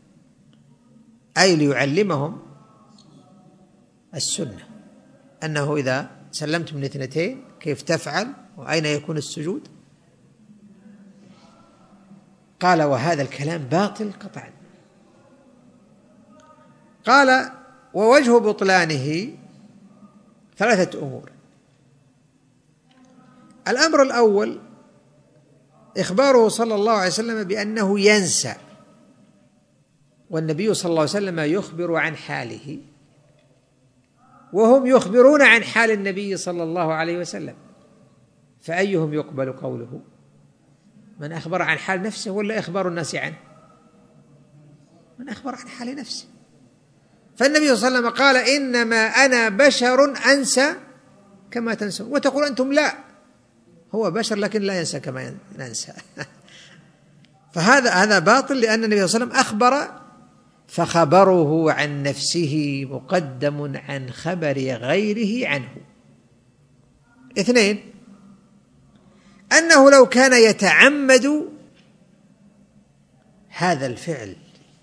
Speaker 1: أي ليعلمهم السنة، أنه إذا سلمت من 2 كيف تفعل وأين يكون السجود. قال: وهذا الكلام باطل قطعا. قال: ووجه بطلانه 3 أمور. الأمر الأول إخباره صلى الله عليه وسلم بأنه ينسى، والنبي صلى الله عليه وسلم يخبر عن حاله، وهم يخبرون عن حال النبي صلى الله عليه وسلم، فأيهم يقبل قوله؟ من أخبر عن حال نفسه ولا إخبار الناس عنه؟ من أخبر عن حال نفسه. فالنبي صلى الله عليه وسلم قال: إنما أنا بشر أنسى كما تنسون، وتقول أنتم لا، هو بشر لكن لا ينسى كما ننسى. فهذا باطل، لأن النبي صلى الله عليه وسلم أخبر، فخبره عن نفسه مقدم عن خبر غيره عنه. 2، أنه لو كان يتعمد هذا الفعل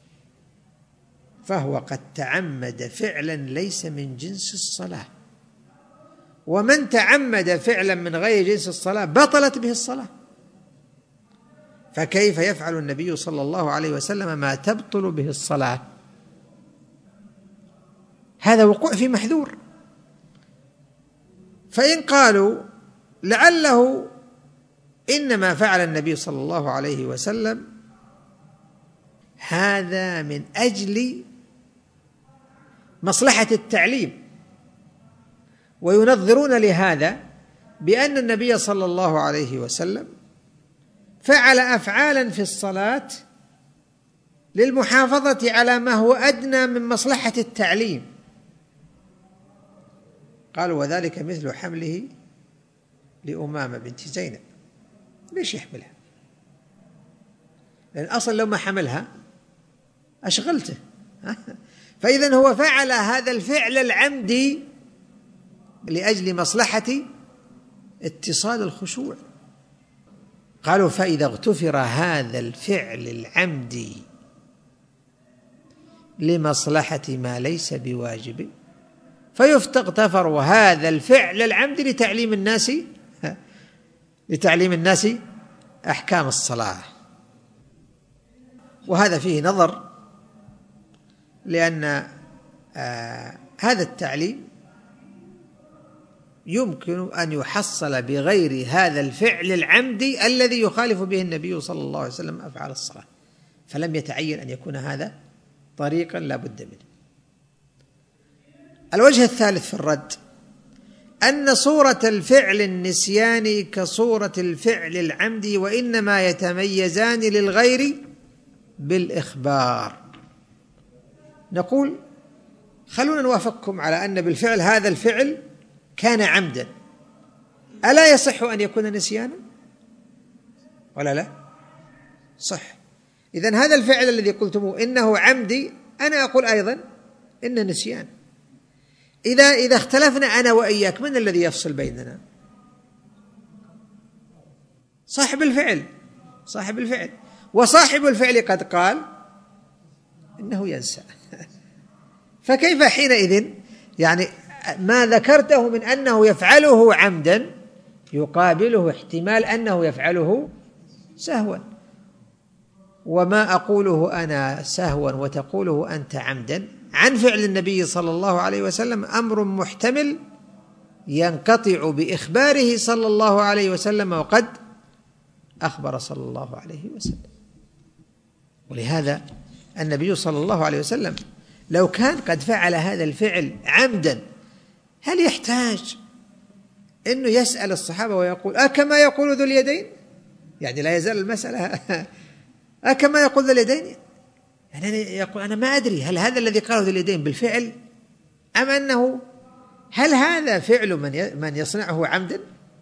Speaker 1: فهو قد تعمد فعلا ليس من جنس الصلاة، ومن تعمد فعلا من غير جنس الصلاة بطلت به الصلاة، فكيف يفعل النبي صلى الله عليه وسلم ما تبطل به الصلاة؟ هذا وقوع في محذور. فإن قالوا لعله إنما فعل النبي صلى الله عليه وسلم هذا من أجل مصلحة التعليم، وينظرون لهذا بأن النبي صلى الله عليه وسلم فعل أفعالا في الصلاة للمحافظة على ما هو أدنى من مصلحة التعليم. قالوا: وذلك مثل حمله لأمامة بنت زينب. ليش يحملها؟ لأن أصلا لو ما حملها أشغلته. فإذن هو فعل هذا الفعل العمدي لأجل مصلحة اتصال الخشوع. قالوا: فإذا اغتفر هذا الفعل العمدي لمصلحة ما ليس بواجب فيغتفر هذا الفعل العمدي لتعليم الناس أحكام الصلاة. وهذا فيه نظر، لأن هذا التعليم يمكن أن يحصل بغير هذا الفعل العمدي الذي يخالف به النبي صلى الله عليه وسلم أفعال الصلاة، فلم يتعين أن يكون هذا طريقا لا بد منه. الوجه الثالث في الرد أن صورة الفعل النسياني كصورة الفعل العمدي، وإنما يتميزان للغير بالإخبار. نقول: خلونا نوافقكم على أن بالفعل هذا الفعل كان عمدا، ألا يصح أن يكون نسيانا ولا لا؟ صح. إذن هذا الفعل الذي قلتموه إنه عمدي، أنا أقول أيضا إنه نسيان. إذا اختلفنا أنا وإياك، من الذي يفصل بيننا؟ صاحب الفعل، وصاحب الفعل قد قال إنه ينسى. فكيف حينئذ يعني ما ذكرته من أنه يفعله عمدا يقابله احتمال أنه يفعله سهوا، وما أقوله أنا سهوا وتقوله أنت عمدا عن فعل النبي صلى الله عليه وسلم أمر محتمل ينقطع بإخباره صلى الله عليه وسلم، وقد أخبر صلى الله عليه وسلم. ولهذا النبي صلى الله عليه وسلم لو كان قد فعل هذا الفعل عمدا هل يحتاج أنه يسأل الصحابة ويقول أكما يقول ذو اليدين؟ يعني لا يزال المسألة أكما يقول ذو اليدين، يعني يقول أنا ما أدري هل هذا الذي قاله ذو اليدين بالفعل أم أنه هل هذا فعل من يصنعه عمدا؟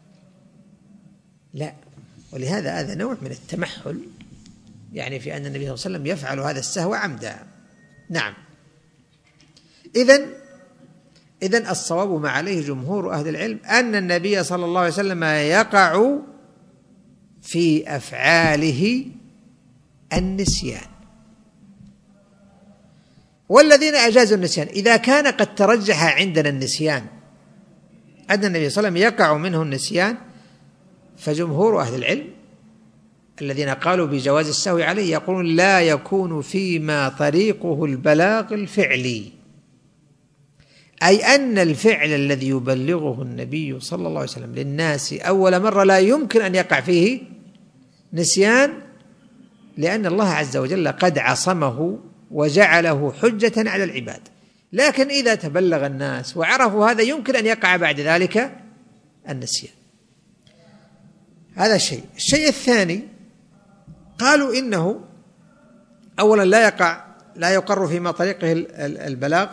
Speaker 1: لا. ولهذا هذا نوع من التمحل، يعني في أن النبي صلى الله عليه وسلم يفعل هذا السهو عمدا. نعم. إذن الصواب ما عليه جمهور أهل العلم أن النبي صلى الله عليه وسلم يقع في أفعاله النسيان. والذين أجازوا النسيان إذا كان قد ترجح عندنا النسيان أن النبي صلى الله عليه وسلم يقع منه النسيان، فجمهور أهل العلم الذين قالوا بجواز السهو عليه يقولون لا يكون فيما طريقه البلاغ الفعلي، أي أن الفعل الذي يبلغه النبي صلى الله عليه وسلم للناس أول مرة لا يمكن أن يقع فيه نسيان، لأن الله عز وجل قد عصمه وجعله حجة على العباد. لكن إذا تبلغ الناس وعرفوا هذا يمكن أن يقع بعد ذلك النسيان. هذا شيء. الشيء الثاني قالوا إنه أولا لا يقر فيما طريقه البلاغ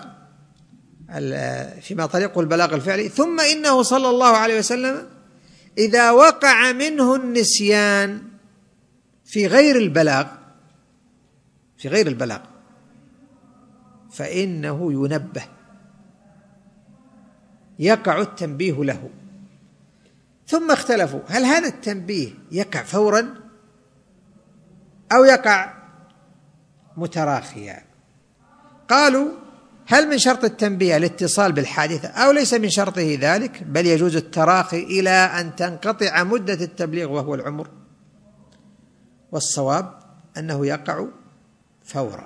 Speaker 1: فيما طريقه البلاغ الفعلي، ثم إنه صلى الله عليه وسلم إذا وقع منه النسيان في غير البلاغ فإنه ينبه، يقع التنبيه له. ثم اختلفوا هل هذا التنبيه يقع فورا أو يقع متراخيا. قالوا هل من شرط التنبيه الاتصال بالحادثة أو ليس من شرطه ذلك، بل يجوز التراخي إلى أن تنقطع مدة التبليغ وهو العمر. والصواب أنه يقع فورا،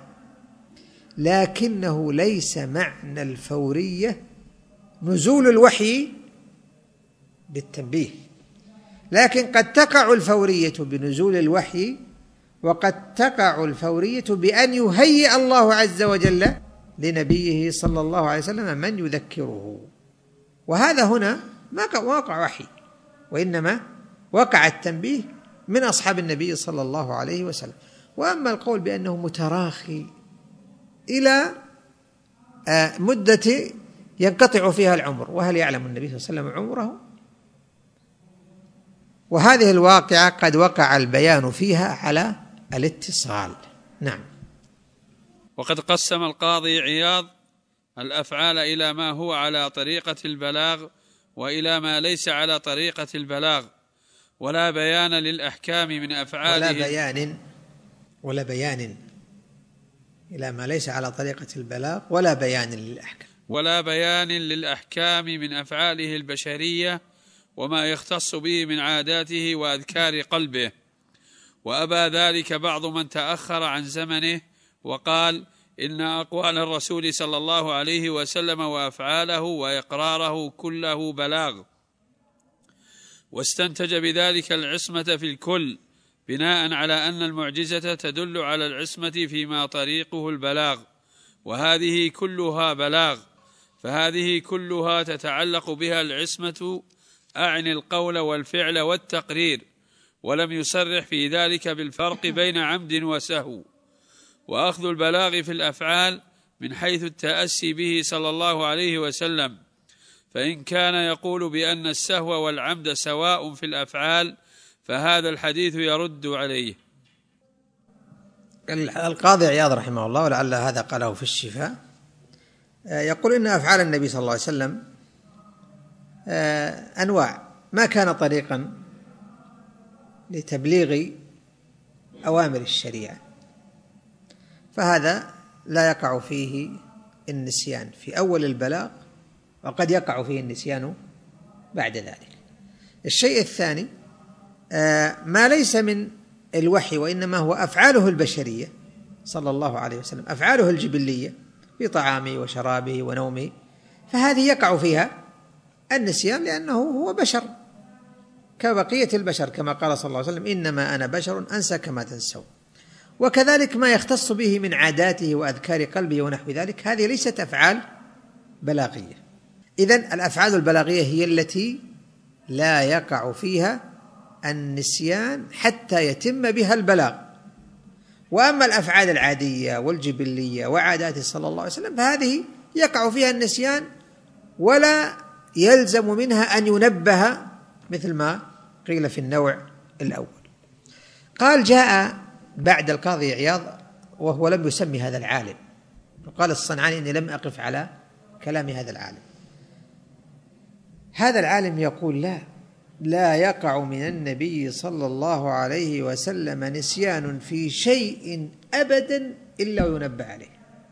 Speaker 1: لكنه ليس معنى الفورية نزول الوحي بالتنبيه، لكن قد تقع الفورية بنزول الوحي، وقد تقع الفورية بأن يهيئ الله عز وجل لنبيه صلى الله عليه وسلم من يذكره. وهذا هنا ما وقع وحي، وإنما وقع التنبيه من أصحاب النبي صلى الله عليه وسلم. وأما القول بأنه متراخي إلى مدة ينقطع فيها العمر، وهل يعلم النبي صلى الله عليه وسلم عمره؟ وهذه الواقعة قد وقع البيان فيها على الاتصال. نعم.
Speaker 2: وقد قسم القاضي عياض الأفعال إلى ما هو على طريقة البلاغ وإلى ما ليس على طريقة البلاغ، ولا بيان للأحكام من أفعاله
Speaker 1: ولا بيان إلى ما ليس على طريقة البلاغ ولا بيان للأحكام من أفعاله البشرية وما يختص به من عاداته وأذكار قلبه. وأبى ذلك بعض من تأخر عن زمنه وقال إن أقوال الرسول صلى الله عليه وسلم وأفعاله وإقراره كله بلاغ، واستنتج بذلك العصمة في الكل، بناء على أن المعجزة تدل على العصمة فيما طريقه البلاغ، وهذه كلها بلاغ، فهذه كلها تتعلق بها العصمة، أعني القول والفعل والتقرير، ولم يصرح في ذلك بالفرق بين عمد وسهو. وأخذ البلاغ في الأفعال من حيث التأسي به صلى الله عليه وسلم، فإن كان يقول بأن السهو والعمد سواء في الأفعال فهذا الحديث يرد عليه. القاضي عياض رحمه الله، ولعل هذا قاله في الشفاء، يقول إن أفعال النبي صلى الله عليه وسلم أنواع، ما كان طريقا لتبليغ أوامر الشريعة، فهذا لا يقع فيه النسيان في أول البلاغ، وقد يقع فيه النسيان بعد ذلك. الشيء الثاني ما ليس من الوحي، وإنما هو أفعاله البشرية صلى الله عليه وسلم، أفعاله الجبلية في طعامه وشرابه ونومه، فهذه يقع فيها النسيان لأنه هو بشر كبقية البشر، كما قال صلى الله عليه وسلم: إنما أنا بشر أنسى كما تنسون. وكذلك ما يختص به من عاداته وأذكار قلبه ونحو ذلك، هذه ليست أفعال بلاغية. إذن الأفعال البلاغية هي التي لا يقع فيها النسيان حتى يتم بها البلاغ. وأما الأفعال العادية والجبلية وعاداته صلى الله عليه وسلم فهذه يقع فيها النسيان ولا يلزم منها أن ينبه، مثل ما قيل في النوع الأول. قال: جاء بعد القاضي عياض وهو لم يسمي هذا العالم، وقال الصنعاني: إني لم أقف على كلام هذا العالم. هذا العالم يقول: لا يقع من النبي صلى الله عليه وسلم نسيان في شيء أبدا إلا وينبه عليه.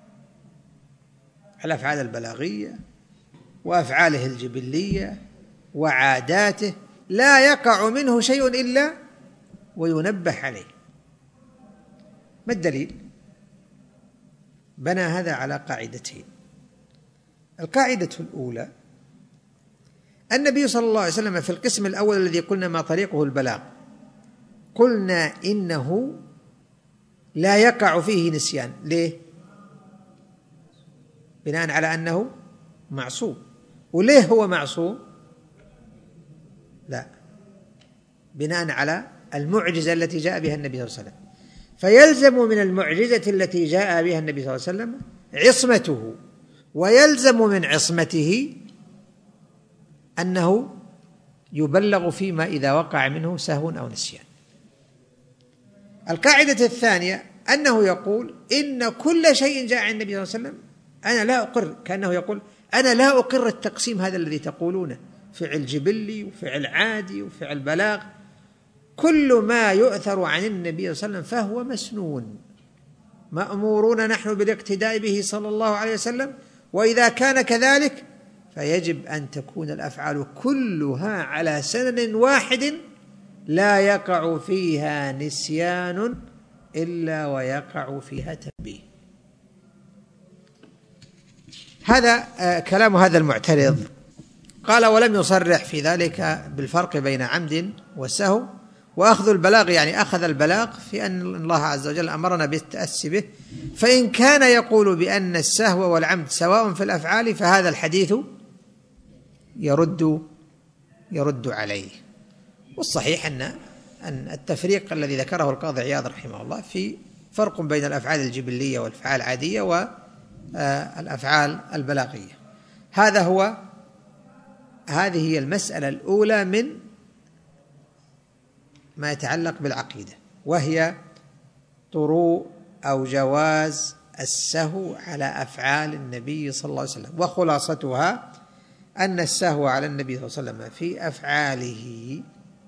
Speaker 1: الأفعال البلاغية وأفعاله الجبلية وعاداته لا يقع منه شيء إلا وينبه عليه. ما الدليل؟ بنى هذا على قاعدتين. القاعدة الأولى: النبي صلى الله عليه وسلم في القسم الأول الذي قلنا ما طريقه البلاغ، قلنا إنه لا يقع فيه نسيان. ليه؟ بناء على أنه معصوم. وليه هو معصوم؟ لا، بناء على المعجزة التي جاء بها النبي صلى الله عليه وسلم، فيلزم من المعجزة التي جاء بها النبي صلى الله عليه وسلم عصمته، ويلزم من عصمته أنه يبلغ فيما إذا وقع منه سهو أو نسيان. القاعدة الثانية أنه يقول إن كل شيء جاء عن النبي صلى الله عليه وسلم أنا لا أقر، كأنه يقول: أنا لا أقر التقسيم هذا الذي تقولونه، فعل جبلي وفعل عادي وفعل بلاغ. كل ما يؤثر عن النبي صلى الله عليه وسلم فهو مسنون، مأمورون نحن بالاقتداء به صلى الله عليه وسلم. وإذا كان كذلك فيجب أن تكون الأفعال كلها على سنن واحد لا يقع فيها نسيان إلا ويقع فيها تنبيه. هذا كلام هذا المعترض. قال: ولم يصرح في ذلك بالفرق بين عمد وسهو. وأخذ البلاغ يعني أخذ البلاغ في أن الله عز وجل أمرنا بالتأسي به، فإن كان يقول بأن السهو والعمد سواء في الأفعال فهذا الحديث يرد عليه. والصحيح أن التفريق الذي ذكره القاضي عياض رحمه الله في فرق بين الأفعال الجبلية والأفعال العادية والأفعال البلاغية. هذه هي المسألة الأولى من ما يتعلق بالعقيدة، وهي طروء أو جواز السهو على أفعال النبي صلى الله عليه وسلم. وخلاصتها أن السهو على النبي صلى الله عليه وسلم في أفعاله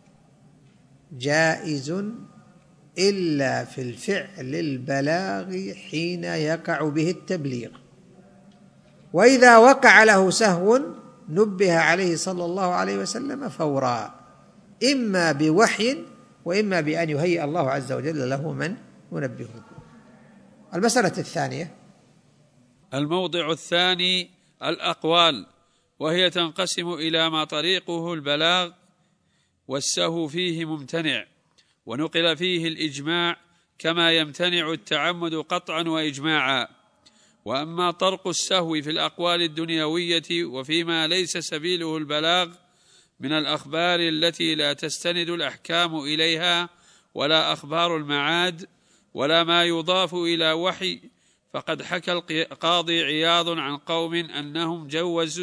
Speaker 1: جائز إلا في الفعل البلاغي حين يقع به التبليغ، وإذا وقع له سهو نبه عليه صلى الله عليه وسلم فورا، إما بوحي وإما بأن يهيئ الله عز وجل له من ينبهه. المسألة الثانية:
Speaker 2: الموضع الثاني الأقوال، وهي تنقسم إلى ما طريقه البلاغ والسهو فيه ممتنع، ونقل فيه الإجماع كما يمتنع التعمد قطعا وإجماعا. وأما طرق السهو في الأقوال الدنيوية وفيما ليس سبيله البلاغ من الأخبار التي لا تستند الأحكام إليها ولا أخبار المعاد ولا ما يضاف إلى وحي، فقد حكى القاضي عياض عن قوم أنهم جوزوا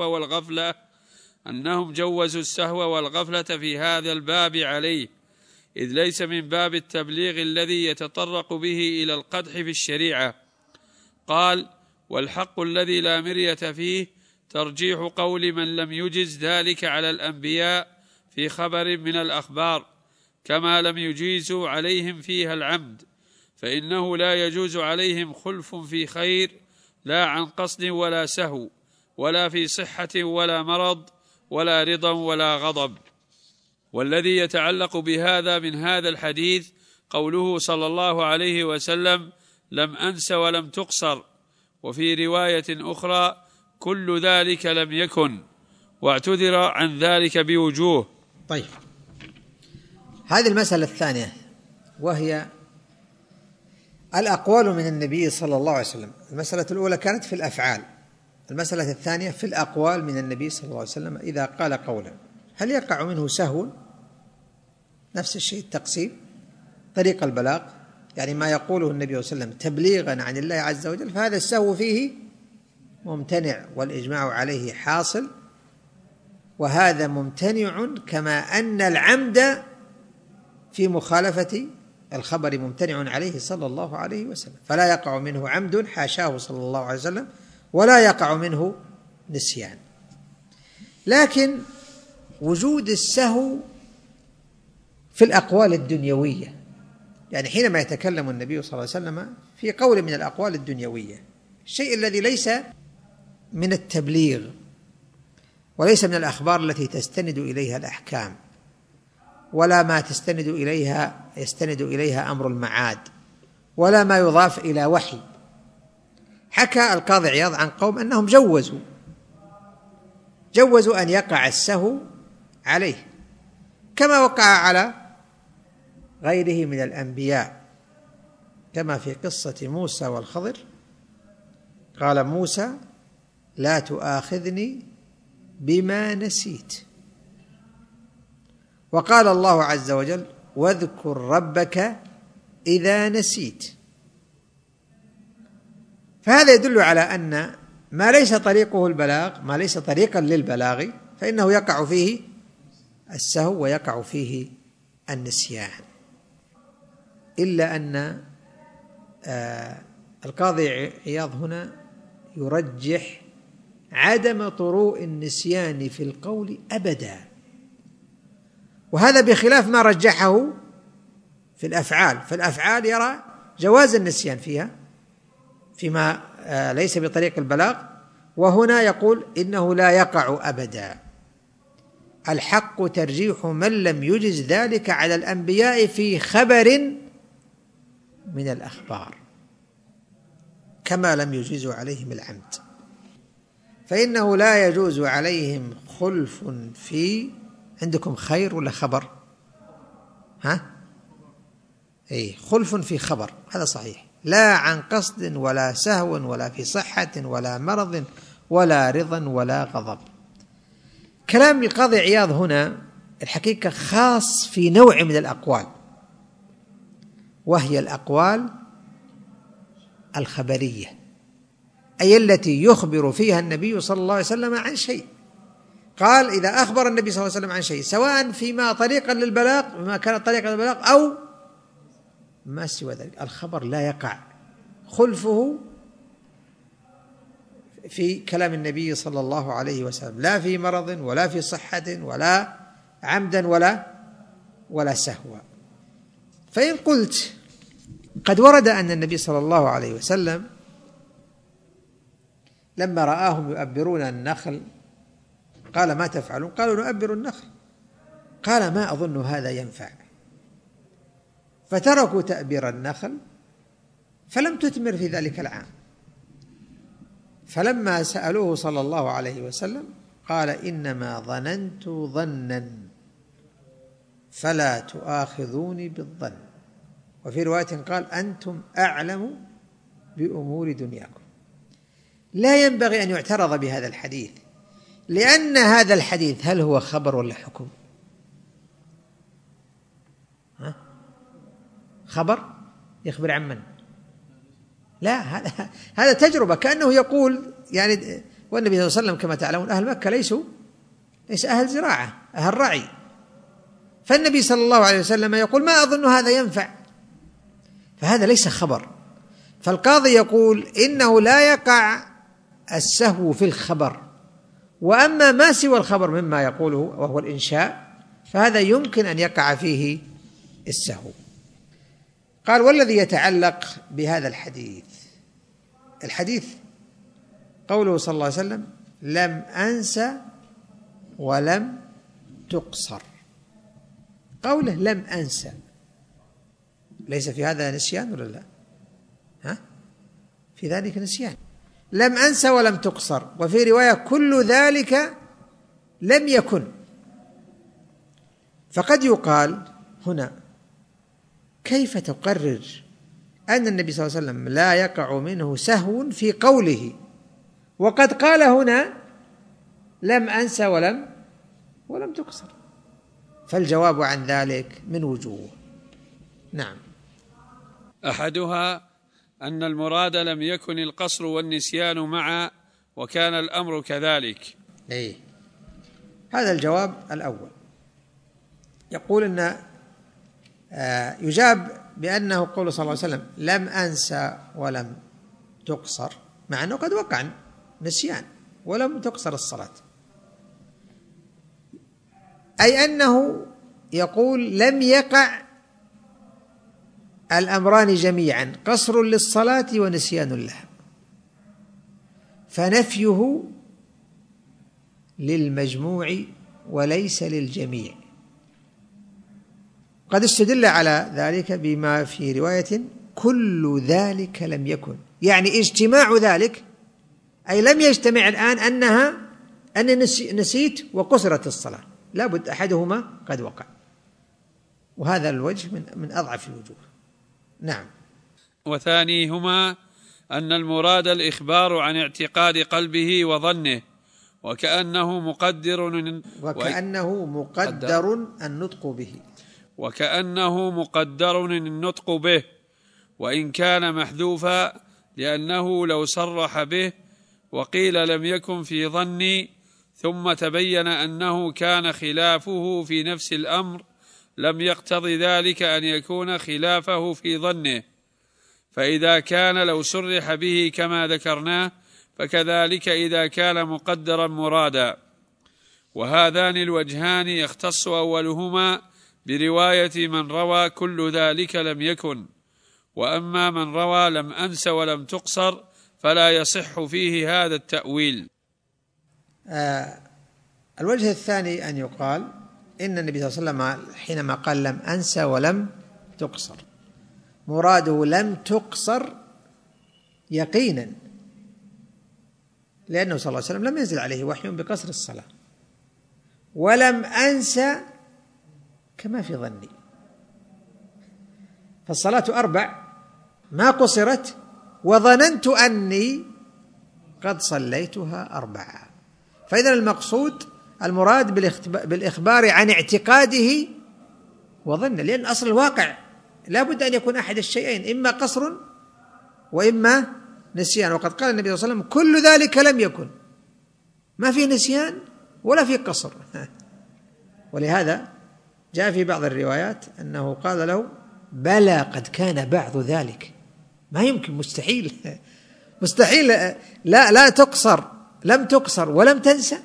Speaker 2: السهو والغفلة في هذا الباب عليه، إذ ليس من باب التبليغ الذي يتطرق به إلى القدح في الشريعة. قال: والحق الذي لا مرية فيه ترجيح قول من لم يجز ذلك على الأنبياء في خبر من الأخبار، كما لم يجيزوا عليهم فيها العمد، فإنه لا يجوز عليهم خلف في خير، لا عن قصد ولا سهو، ولا في صحة ولا مرض، ولا رضا ولا غضب. والذي يتعلق بهذا من هذا الحديث قوله صلى الله عليه وسلم: لم أنس ولم تقصر. وفي رواية أخرى: كل ذلك لم يكن، واعتذر عن ذلك بوجوه.
Speaker 1: طيب، هذه المسألة الثانية وهي الأقوال من النبي صلى الله عليه وسلم. المسألة الأولى كانت في الأفعال، المسألة الثانية في الأقوال من النبي صلى الله عليه وسلم. إذا قال قولا هل يقع منه سهو؟ نفس الشيء التقسيم، طريق البلاغ، يعني ما يقوله النبي صلى الله عليه وسلم تبليغا عن الله عز وجل، فهذا السهو فيه ممتنع والإجماع عليه حاصل، وهذا ممتنع كما أن العمد في مخالفة الخبر ممتنع عليه صلى الله عليه وسلم، فلا يقع منه عمد حاشاه صلى الله عليه وسلم، ولا يقع منه نسيان. لكن وجود السهو في الأقوال الدنيوية، يعني حينما يتكلم النبي صلى الله عليه وسلم في قول من الأقوال الدنيوية، الشيء الذي ليس من التبليغ وليس من الأخبار التي تستند إليها الأحكام، ولا ما يستند إليها أمر المعاد، ولا ما يضاف إلى وحي. حكى القاضي عياض عن قوم أنهم جوزوا أن يقع السهو عليه، كما وقع على غيره من الأنبياء، كما في قصة موسى والخضر. قال موسى: لا تؤاخذني بما نسيت. وقال الله عز وجل: واذكر ربك إذا نسيت. فهذا يدل على أن ما ليس طريقه البلاغ، ما ليس طريقا للبلاغ، فإنه يقع فيه السهو ويقع فيه النسيان. إلا أن القاضي عياض هنا يرجح عدم طروء النسيان في القول أبدا، وهذا بخلاف ما رجحه في الأفعال. في الأفعال يرى جواز النسيان فيها فيما ليس بطريق البلاغ، وهنا يقول إنه لا يقع أبدا. الحق ترجيح من لم يجز ذلك على الأنبياء في خبر من الأخبار، كما لم يجوز عليهم العمد، فإنه لا يجوز عليهم خلف في، عندكم خير ولا خبر؟ خلف في خبر، هذا صحيح، لا عن قصد ولا سهو ولا في صحة ولا مرض ولا رضا ولا غضب. كلام القاضي عياض هنا الحقيقة خاص في نوع من الأقوال، وهي الأقوال الخبرية، أي التي يخبر فيها النبي صلى الله عليه وسلم عن شيء. قال: إذا أخبر النبي صلى الله عليه وسلم عن شيء، سواء فيما طريقا للبلاغ، بما كان طريقا للبلاغ، أو ما سوى ذلك، الخبر لا يقع خلفه في كلام النبي صلى الله عليه وسلم، لا في مرض ولا في صحة ولا عمدا ولا سهوا. فإن قلت قد ورد أن النبي صلى الله عليه وسلم لما رآهم يؤبرون النخل قال: ما تفعلون؟ قالوا: نؤبر النخل. قال: ما أظن هذا ينفع، فتركوا تأبير النخل فلم تثمر في ذلك العام. فلما سألوه صلى الله عليه وسلم قال: إنما ظننت ظنا فلا تؤاخذوني بالظن. وفي رواية قال: أنتم أعلم بأمور دنياكم. لا ينبغي أن يعترض بهذا الحديث، لأن هذا الحديث هل هو خبر ولا حكم؟ خبر يخبر عن من؟ لا، هذا تجربة، كأنه يقول يعني، والنبي صلى الله عليه وسلم كما تعلمون أهل مكة ليس أهل زراعة، أهل رعي، فالنبي صلى الله عليه وسلم يقول: ما أظن هذا ينفع، فهذا ليس خبر. فالقاضي يقول إنه لا يقع السهو في الخبر، وأما ما سوى الخبر مما يقوله وهو الإنشاء، فهذا يمكن أن يقع فيه السهو. قال: والذي يتعلق بهذا الحديث قوله صلى الله عليه وسلم: لم أنس ولم تقصر. قوله لم أنس ليس في هذا نسيان ولا لا؟ في ذلك نسيان. لم أنس ولم تقصر، وفي رواية كل ذلك لم يكن. فقد يقال هنا: كيف تقرر أن النبي صلى الله عليه وسلم لا يقع منه سهو في قوله، وقد قال هنا لم أنس ولم تقصر؟ فالجواب عن ذلك من وجوه. نعم.
Speaker 2: أحدها أن المراد لم يكن القصر والنسيان معا، وكان الأمر كذلك.
Speaker 1: هذا الجواب الأول. يقول أن يجاب بأنه قول صلى الله عليه وسلم لم أنسى ولم تقصر، مع أنه قد وقع نسيان ولم تقصر الصلاة، أي أنه يقول لم يقع الأمران جميعا، قصر للصلاة ونسيان لها، فنفيه للمجموع وليس للجميع. قد استدل على ذلك بما في رواية كل ذلك لم يكن، يعني اجتماع ذلك، أي لم يجتمع الآن أن نسيت وقصرت الصلاة، لابد أحدهما قد وقع، وهذا الوجه من أضعف الوجوه. نعم.
Speaker 2: وثانيهما أن المراد الإخبار عن اعتقاد قلبه وظنه، وكأنه مقدر النطق به، وإن كان محذوفا، لأنه لو صرح به وقيل لم يكن في ظني ثم تبين أنه كان خلافه في نفس الأمر، لم يقتضي ذلك أن يكون خلافه في ظنه، فإذا كان لو صرح به كما ذكرناه فكذلك إذا كان مقدرا مرادا. وهذان الوجهان يختص أولهما برواية من روى كل ذلك لم يكن، وأما من روى لم أنس ولم تقصر فلا يصح فيه هذا التأويل.
Speaker 1: الوجه الثاني أن يقال إن النبي صلى الله عليه وسلم حينما قال لم أنس ولم تقصر، مراده لم تقصر يقينا، لأنه صلى الله عليه وسلم لم ينزل عليه وحي بقصر الصلاة، ولم أنس كما في ظني، فالصلاة 4 ما قصرت، وظننت أني قد صليتها 4. فإذا المراد بالإخبار عن اعتقاده وظنه، لأن أصل الواقع لا بد أن يكون أحد الشيئين، إما قصر وإما نسيان. وقد قال النبي صلى الله عليه وسلم كل ذلك لم يكن، ما في نسيان ولا في قصر. ولهذا جاء في بعض الروايات أنه قال له بلى قد كان بعض ذلك. ما يمكن، مستحيل لا تقصر، لم تقصر ولم تنسى.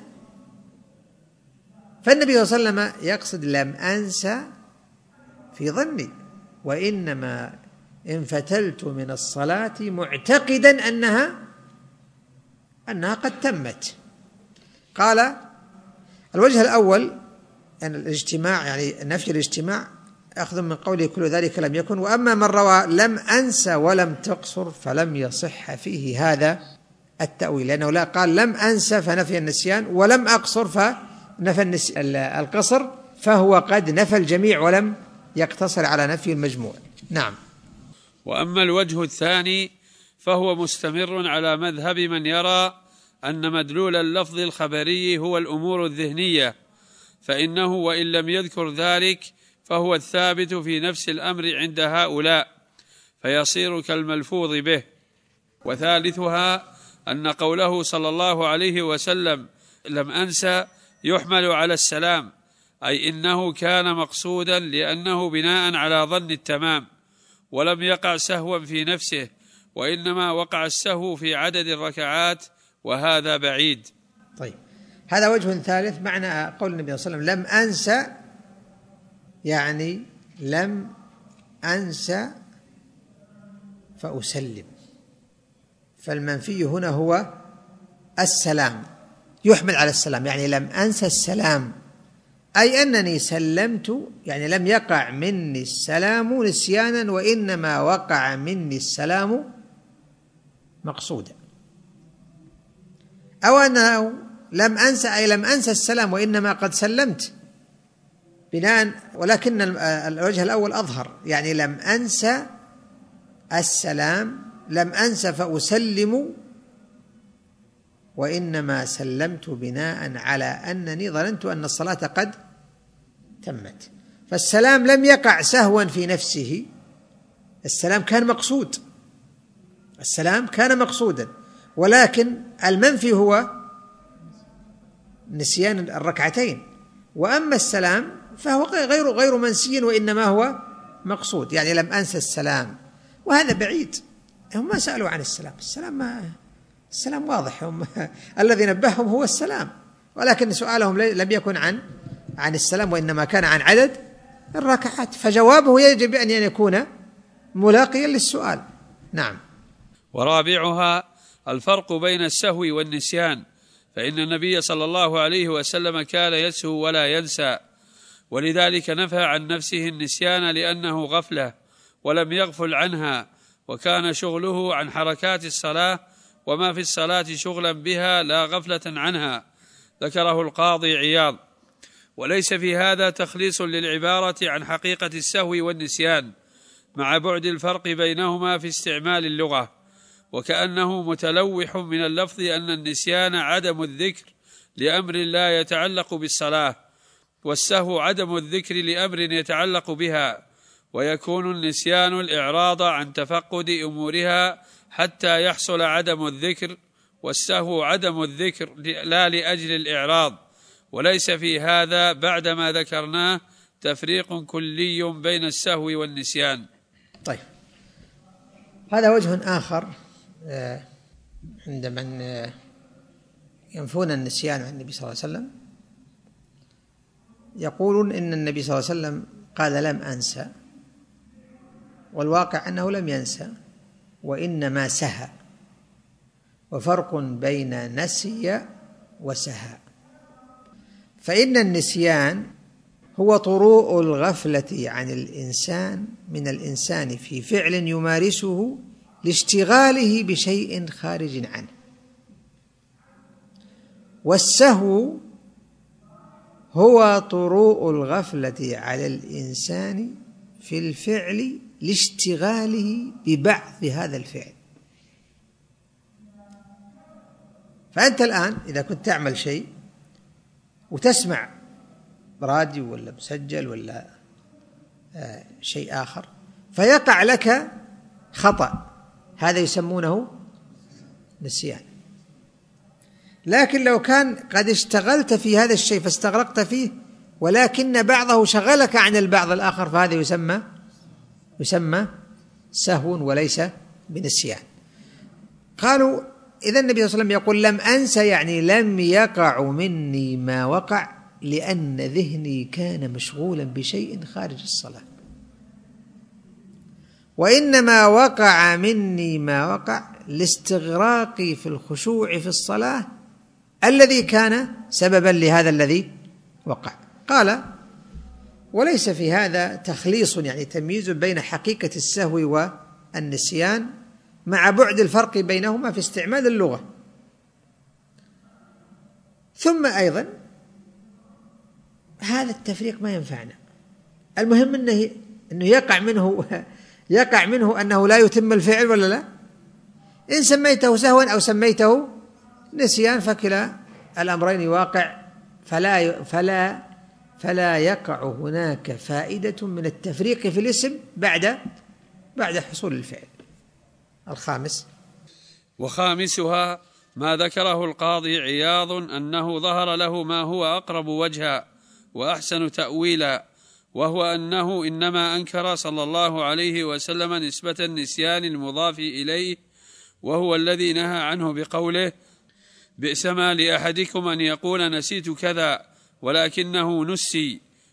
Speaker 1: فالنبي صلى الله عليه وسلم يقصد لم أنسى في ظني، وإنما انفتلت من الصلاة معتقدا أنها قد تمت. قال الوجه الأول أن الاجتماع، يعني نفي الاجتماع، أخذ من قوله كل ذلك لم يكن. وأما من روى لم أنسى ولم تقصر فلم يصح فيه هذا التأويل، لأنه لا قال لم أنسى فنفي النسيان، ولم أقصر فنفى القصر، فهو قد نفى الجميع ولم يقتصر على نفي المجموع. نعم.
Speaker 2: وأما الوجه الثاني فهو مستمر على مذهب من يرى أن مدلول اللفظ الخبري هو الأمور الذهنية، فإنه وإن لم يذكر ذلك فهو الثابت في نفس الأمر عند هؤلاء، فيصير كالملفوظ به. وثالثها أن قوله صلى الله عليه وسلم لم أنسى يحمل على السلام، أي إنه كان مقصودا لأنه بناء على ظن التمام، ولم يقع سهوا في نفسه، وإنما وقع السهو في عدد الركعات، وهذا بعيد.
Speaker 1: طيب، هذا وجه ثالث. معنى قول النبي صلى الله عليه وسلم لم أنسى، يعني لم أنس فأسلم، فالمنفي هنا هو السلام، يحمل على السلام، يعني لم أنس السلام، أي أنني سلمت، يعني لم يقع مني السلام نسيانا، وإنما وقع مني السلام مقصودا. أو أنه لم أنس، أي لم أنس السلام وإنما قد سلمت بناء، ولكن الوجه الأول أظهر، يعني لم أنس السلام، لم أنس فأسلم، وإنما سلمت بناء على أنني ظننت أن الصلاة قد تمت. فالسلام لم يقع سهوا في نفسه، السلام كان مقصود، السلام كان مقصودا، ولكن المنفي هو نسيان الركعتين، وأما السلام فهو غير منسي، وإنما هو مقصود، يعني لم أنس السلام، وهذا بعيد. هم ما سألوا عن السلام، السلام واضح، هم الذي نبههم هو السلام، ولكن سؤالهم لم يكن عن السلام، وإنما كان عن عدد الركعات، فجوابه يجب أن يكون ملاقيا للسؤال. نعم.
Speaker 2: ورابعها الفرق بين السهو والنسيان، فإن النبي صلى الله عليه وسلم كان يسهو ولا ينسى، ولذلك نفى عن نفسه النسيان لأنه غفلة ولم يغفل عنها، وكان شغله عن حركات الصلاة وما في الصلاة شغلا بها لا غفلة عنها، ذكره القاضي عياض. وليس في هذا تخليص للعبارة عن حقيقة السهو والنسيان، مع بعد الفرق بينهما في استعمال اللغة، وكأنه متلوح من اللفظ أن النسيان عدم الذكر لأمر لا يتعلق بالصلاة، والسهو عدم الذكر لأمر يتعلق بها، ويكون النسيان الإعراض عن تفقد أمورها حتى يحصل عدم الذكر، والسهو عدم الذكر لا لأجل الإعراض. وليس في هذا بعد ما ذكرناه تفريق كلي بين السهو والنسيان.
Speaker 1: طيب، هذا وجه آخر عند من ينفون النسيان عن النبي صلى الله عليه وسلم، يقولون إن النبي صلى الله عليه وسلم قال لم أنسى، والواقع أنه لم ينسى وإنما سهى، وفرق بين نسي وسهى. فإن النسيان هو طروء الغفلة عن الإنسان من الإنسان في فعل يمارسه لاشتغاله بشيء خارج عنه، والسهو هو طروء الغفلة على الإنسان في الفعل لاشتغاله ببعض هذا الفعل. فأنت الآن إذا كنت تعمل شيء وتسمع راديو ولا مسجل ولا شيء آخر، فيقع لك خطأ، هذا يسمونه نسيان. لكن لو كان قد اشتغلت في هذا الشيء فاستغرقت فيه، ولكن بعضه شغلك عن البعض الآخر، فهذا يسمى سهو وليس بنسيان. قالوا إذا النبي صلى الله عليه وسلم يقول لم أنسى، يعني لم يقع مني ما وقع لأن ذهني كان مشغولا بشيء خارج الصلاة، وإنما وقع مني ما وقع لاستغراقي في الخشوع في الصلاة الذي كان سببا لهذا الذي وقع. قال وليس في هذا تخليص، يعني تمييز بين حقيقة السهو والنسيان، مع بعد الفرق بينهما في استعمال اللغة. ثم أيضا هذا التفريق ما ينفعنا، المهم أنه يقع منه أنه لا يتم الفعل ولا لا. إن سميته سهوا أو سميته نسيان فكلا الأمرين واقع، فلا يقع هناك فائدة من التفريق في الاسم بعد حصول الفعل. الخامس،
Speaker 2: وخامسها ما ذكره القاضي عياض أنه ظهر له ما هو أقرب وجها وأحسن تأويلا، وهو أنه إنما أنكر صلى الله عليه وسلم نسبة النسيان المضاف إليه، وهو الذي نهى عنه بقوله بئس ما لأحدكم أن يقول نسيت كذا ولكنه نسي،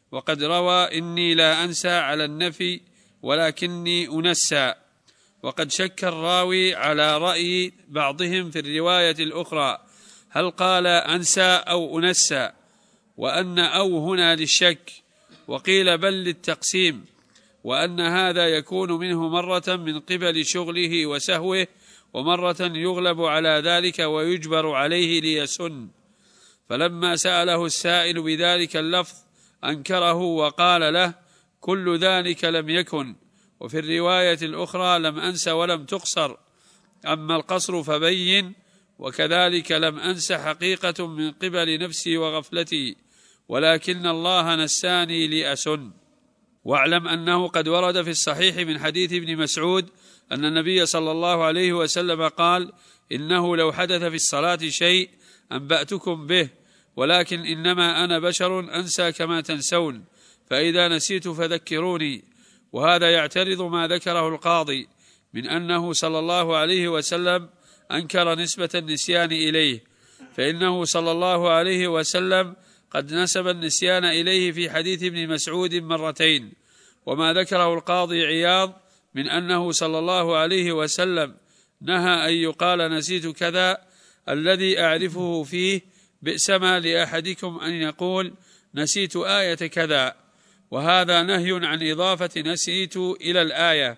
Speaker 2: وقد روى إني لا أنسى على النفي ولكني أنسى، وقد شك الراوي على رأي بعضهم في الرواية الأخرى هل قال أنسى أو أنسى، وأن أو هنا للشك، وقيل بل للتقسيم، وأن هذا يكون منه مرة من قبل شغله وسهوه، ومرة يغلب على ذلك ويجبر عليه ليسن. فلما سأله السائل بذلك اللفظ أنكره وقال له كل ذلك لم يكن، وفي الرواية الأخرى لم أنس ولم تقصر، أما القصر فبين، وكذلك لم أنس حقيقة من قبل نفسي وغفلتي، ولكن الله نساني لأسن. واعلم أنه قد ورد في الصحيح من حديث ابن مسعود أن النبي صلى الله عليه وسلم قال إنه لو حدث في الصلاة شيء أنبأتكم به، ولكن إنما أنا بشر أنسى كما تنسون، فإذا نسيت فذكروني. وهذا يعترض ما ذكره القاضي من أنه صلى الله عليه وسلم أنكر نسبة النسيان إليه، فإنه صلى الله عليه وسلم قد نسب النسيان إليه في حديث ابن مسعود مرتين. وما ذكره القاضي عياض من أنه صلى الله عليه وسلم نهى أن يقال نسيت كذا الذي أعرفه فيه بئس ما لأحدكم أن يقول نسيت آية كذا، وهذا نهي عن إضافة نسيت إلى الآية،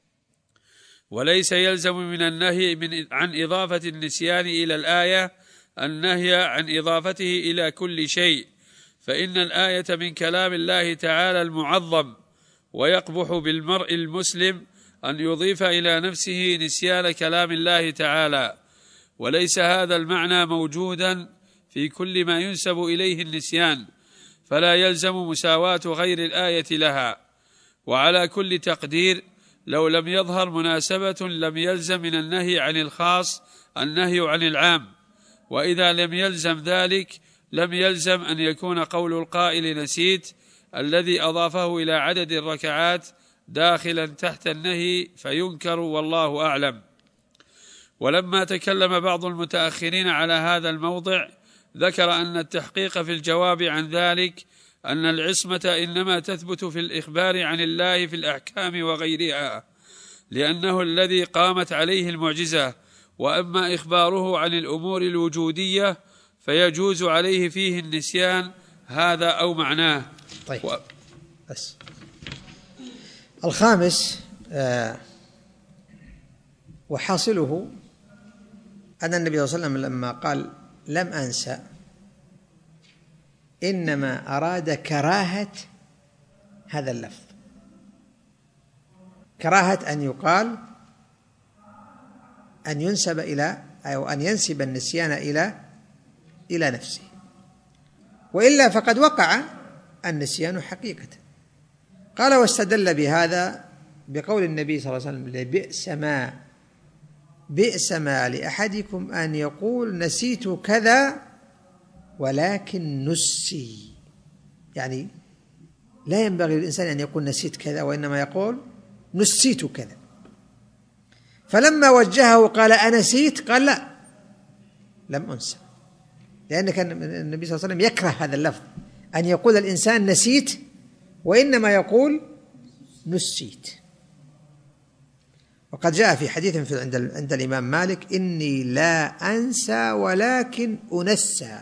Speaker 2: وليس يلزم من النهي عن إضافة النسيان إلى الآية النهي عن إضافته إلى كل شيء، فإن الآية من كلام الله تعالى المعظم، ويقبح بالمرء المسلم أن يضيف إلى نفسه نسيان كلام الله تعالى، وليس هذا المعنى موجودا في كل ما ينسب إليه النسيان، فلا يلزم مساواة غير الآية لها. وعلى كل تقدير لو لم يظهر مناسبة لم يلزم من النهي عن الخاص النهي عن العام، وإذا لم يلزم ذلك لم يلزم أن يكون قول القائل نسيت الذي أضافه إلى عدد الركعات داخلا تحت النهي فينكر، والله أعلم. ولما تكلم بعض المتأخرين على هذا الموضع ذكر أن التحقيق في الجواب عن ذلك أن العصمة إنما تثبت في الإخبار عن الله في الأحكام وغيرها، لأنه الذي قامت عليه المعجزة، وأما إخباره عن الأمور الوجودية فيجوز عليه فيه النسيان، هذا أو معناه.
Speaker 1: طيب بس الخامس وحاصله أن النبي صلى الله عليه وسلم لما قال لم أنسى إنما أراد كراهة هذا اللفظ، كراهة أن يقال أن ينسب إلى أو أن ينسب النسيان إلى نفسه، وإلا فقد وقع النسيان حقيقة. قال واستدل بهذا بقول النبي صلى الله عليه وسلم بئس ما لأحدكم أن يقول نسيت كذا ولكن نسي، يعني لا ينبغي للإنسان أن يقول نسيت كذا، وإنما يقول نسيت كذا. فلما وجهه قال أنسيت قال لا لم أنسى، لأن كان النبي صلى الله عليه وسلم يكره هذا اللفظ أن يقول الإنسان نسيت، وإنما يقول نسيت. وقد جاء في حديث عند الإمام مالك إني لا أنسى ولكن أنسى،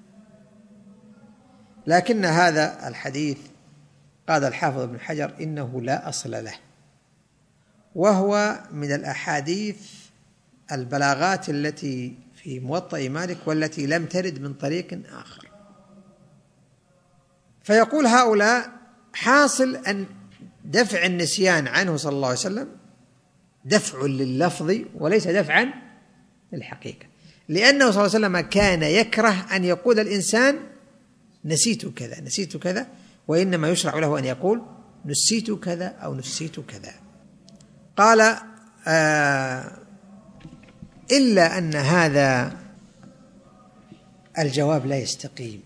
Speaker 1: لكن هذا الحديث قال الحافظ ابن حجر إنه لا أصل له، وهو من الأحاديث البلاغات التي في موطأ مالك والتي لم ترد من طريق آخر. فيقول هؤلاء حاصل أن دفع النسيان عنه صلى الله عليه وسلم دفع لللفظ وليس دفعا للحقيقة، لأنه صلى الله عليه وسلم كان يكره أن يقول الإنسان نسيت كذا نسيت كذا، وإنما يشرع له أن يقول نسيت كذا أو نسيت كذا. قال إلا أن هذا الجواب لا يستقيم،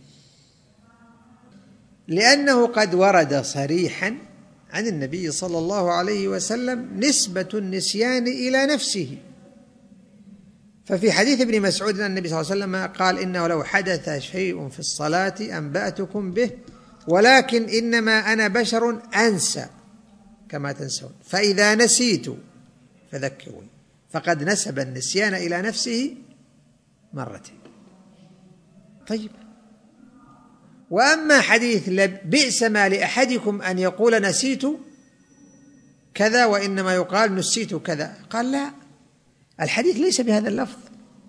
Speaker 1: لأنه قد ورد صريحا عن النبي صلى الله عليه وسلم نسبة النسيان إلى نفسه. ففي حديث ابن مسعود أن النبي صلى الله عليه وسلم قال إنه لو حدث شيء في الصلاة أنبأتكم به، ولكن إنما أنا بشر أنسى كما تنسون، فإذا نسيت فذكروني. فقد نسب النسيان إلى نفسه مرتين. طيب، وأما حديث بئس ما لأحدكم أن يقول نسيت كذا وإنما يقال نسيت كذا، قال لا، الحديث ليس بهذا اللفظ.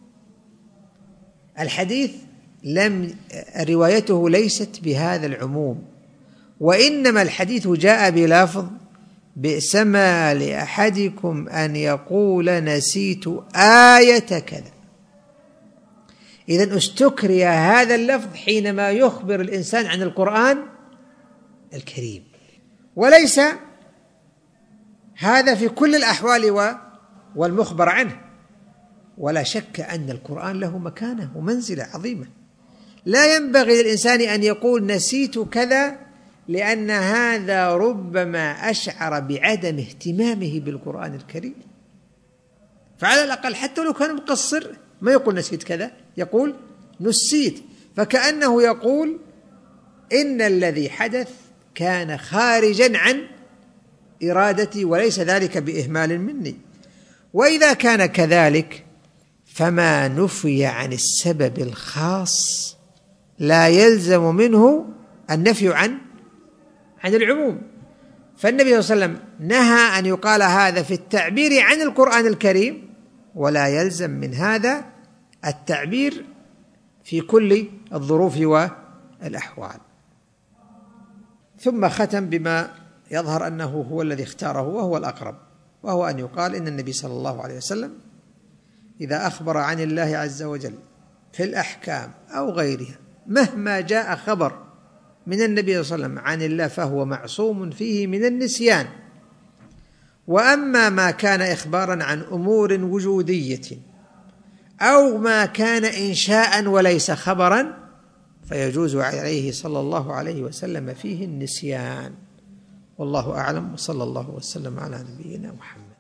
Speaker 1: الحديث روايته ليست بهذا العموم، وإنما الحديث جاء بلفظ بئس ما لأحدكم أن يقول نسيت آية كذا. إذن استكري هذا اللفظ حينما يخبر الإنسان عن القرآن الكريم، وليس هذا في كل الأحوال والمخبر عنه. ولا شك أن القرآن له مكانة ومنزلة عظيمة، لا ينبغي للإنسان أن يقول نسيت كذا، لأن هذا ربما أشعر بعدم اهتمامه بالقرآن الكريم. فعلى الأقل حتى لو كان مقصر ما يقول نسيت كذا، يقول نسيت، فكأنه يقول إن الذي حدث كان خارجا عن إرادتي وليس ذلك بإهمال مني. وإذا كان كذلك فما نفي عن السبب الخاص لا يلزم منه النفي عن العموم. فالنبي صلى الله عليه وسلم نهى أن يقال هذا في التعبير عن القرآن الكريم، ولا يلزم من هذا التعبير في كل الظروف والأحوال. ثم ختم بما يظهر أنه هو الذي اختاره وهو الأقرب، وهو أن يقال إن النبي صلى الله عليه وسلم إذا أخبر عن الله عز وجل في الأحكام أو غيرها، مهما جاء خبر من النبي صلى الله عليه وسلم عن الله فهو معصوم فيه من النسيان. وأما ما كان إخبارا عن أمور وجودية أو ما كان إنشاء وليس خبرا فيجوز عليه صلى الله عليه وسلم فيه النسيان. والله أعلم، وصلى الله وسلم على نبينا محمد.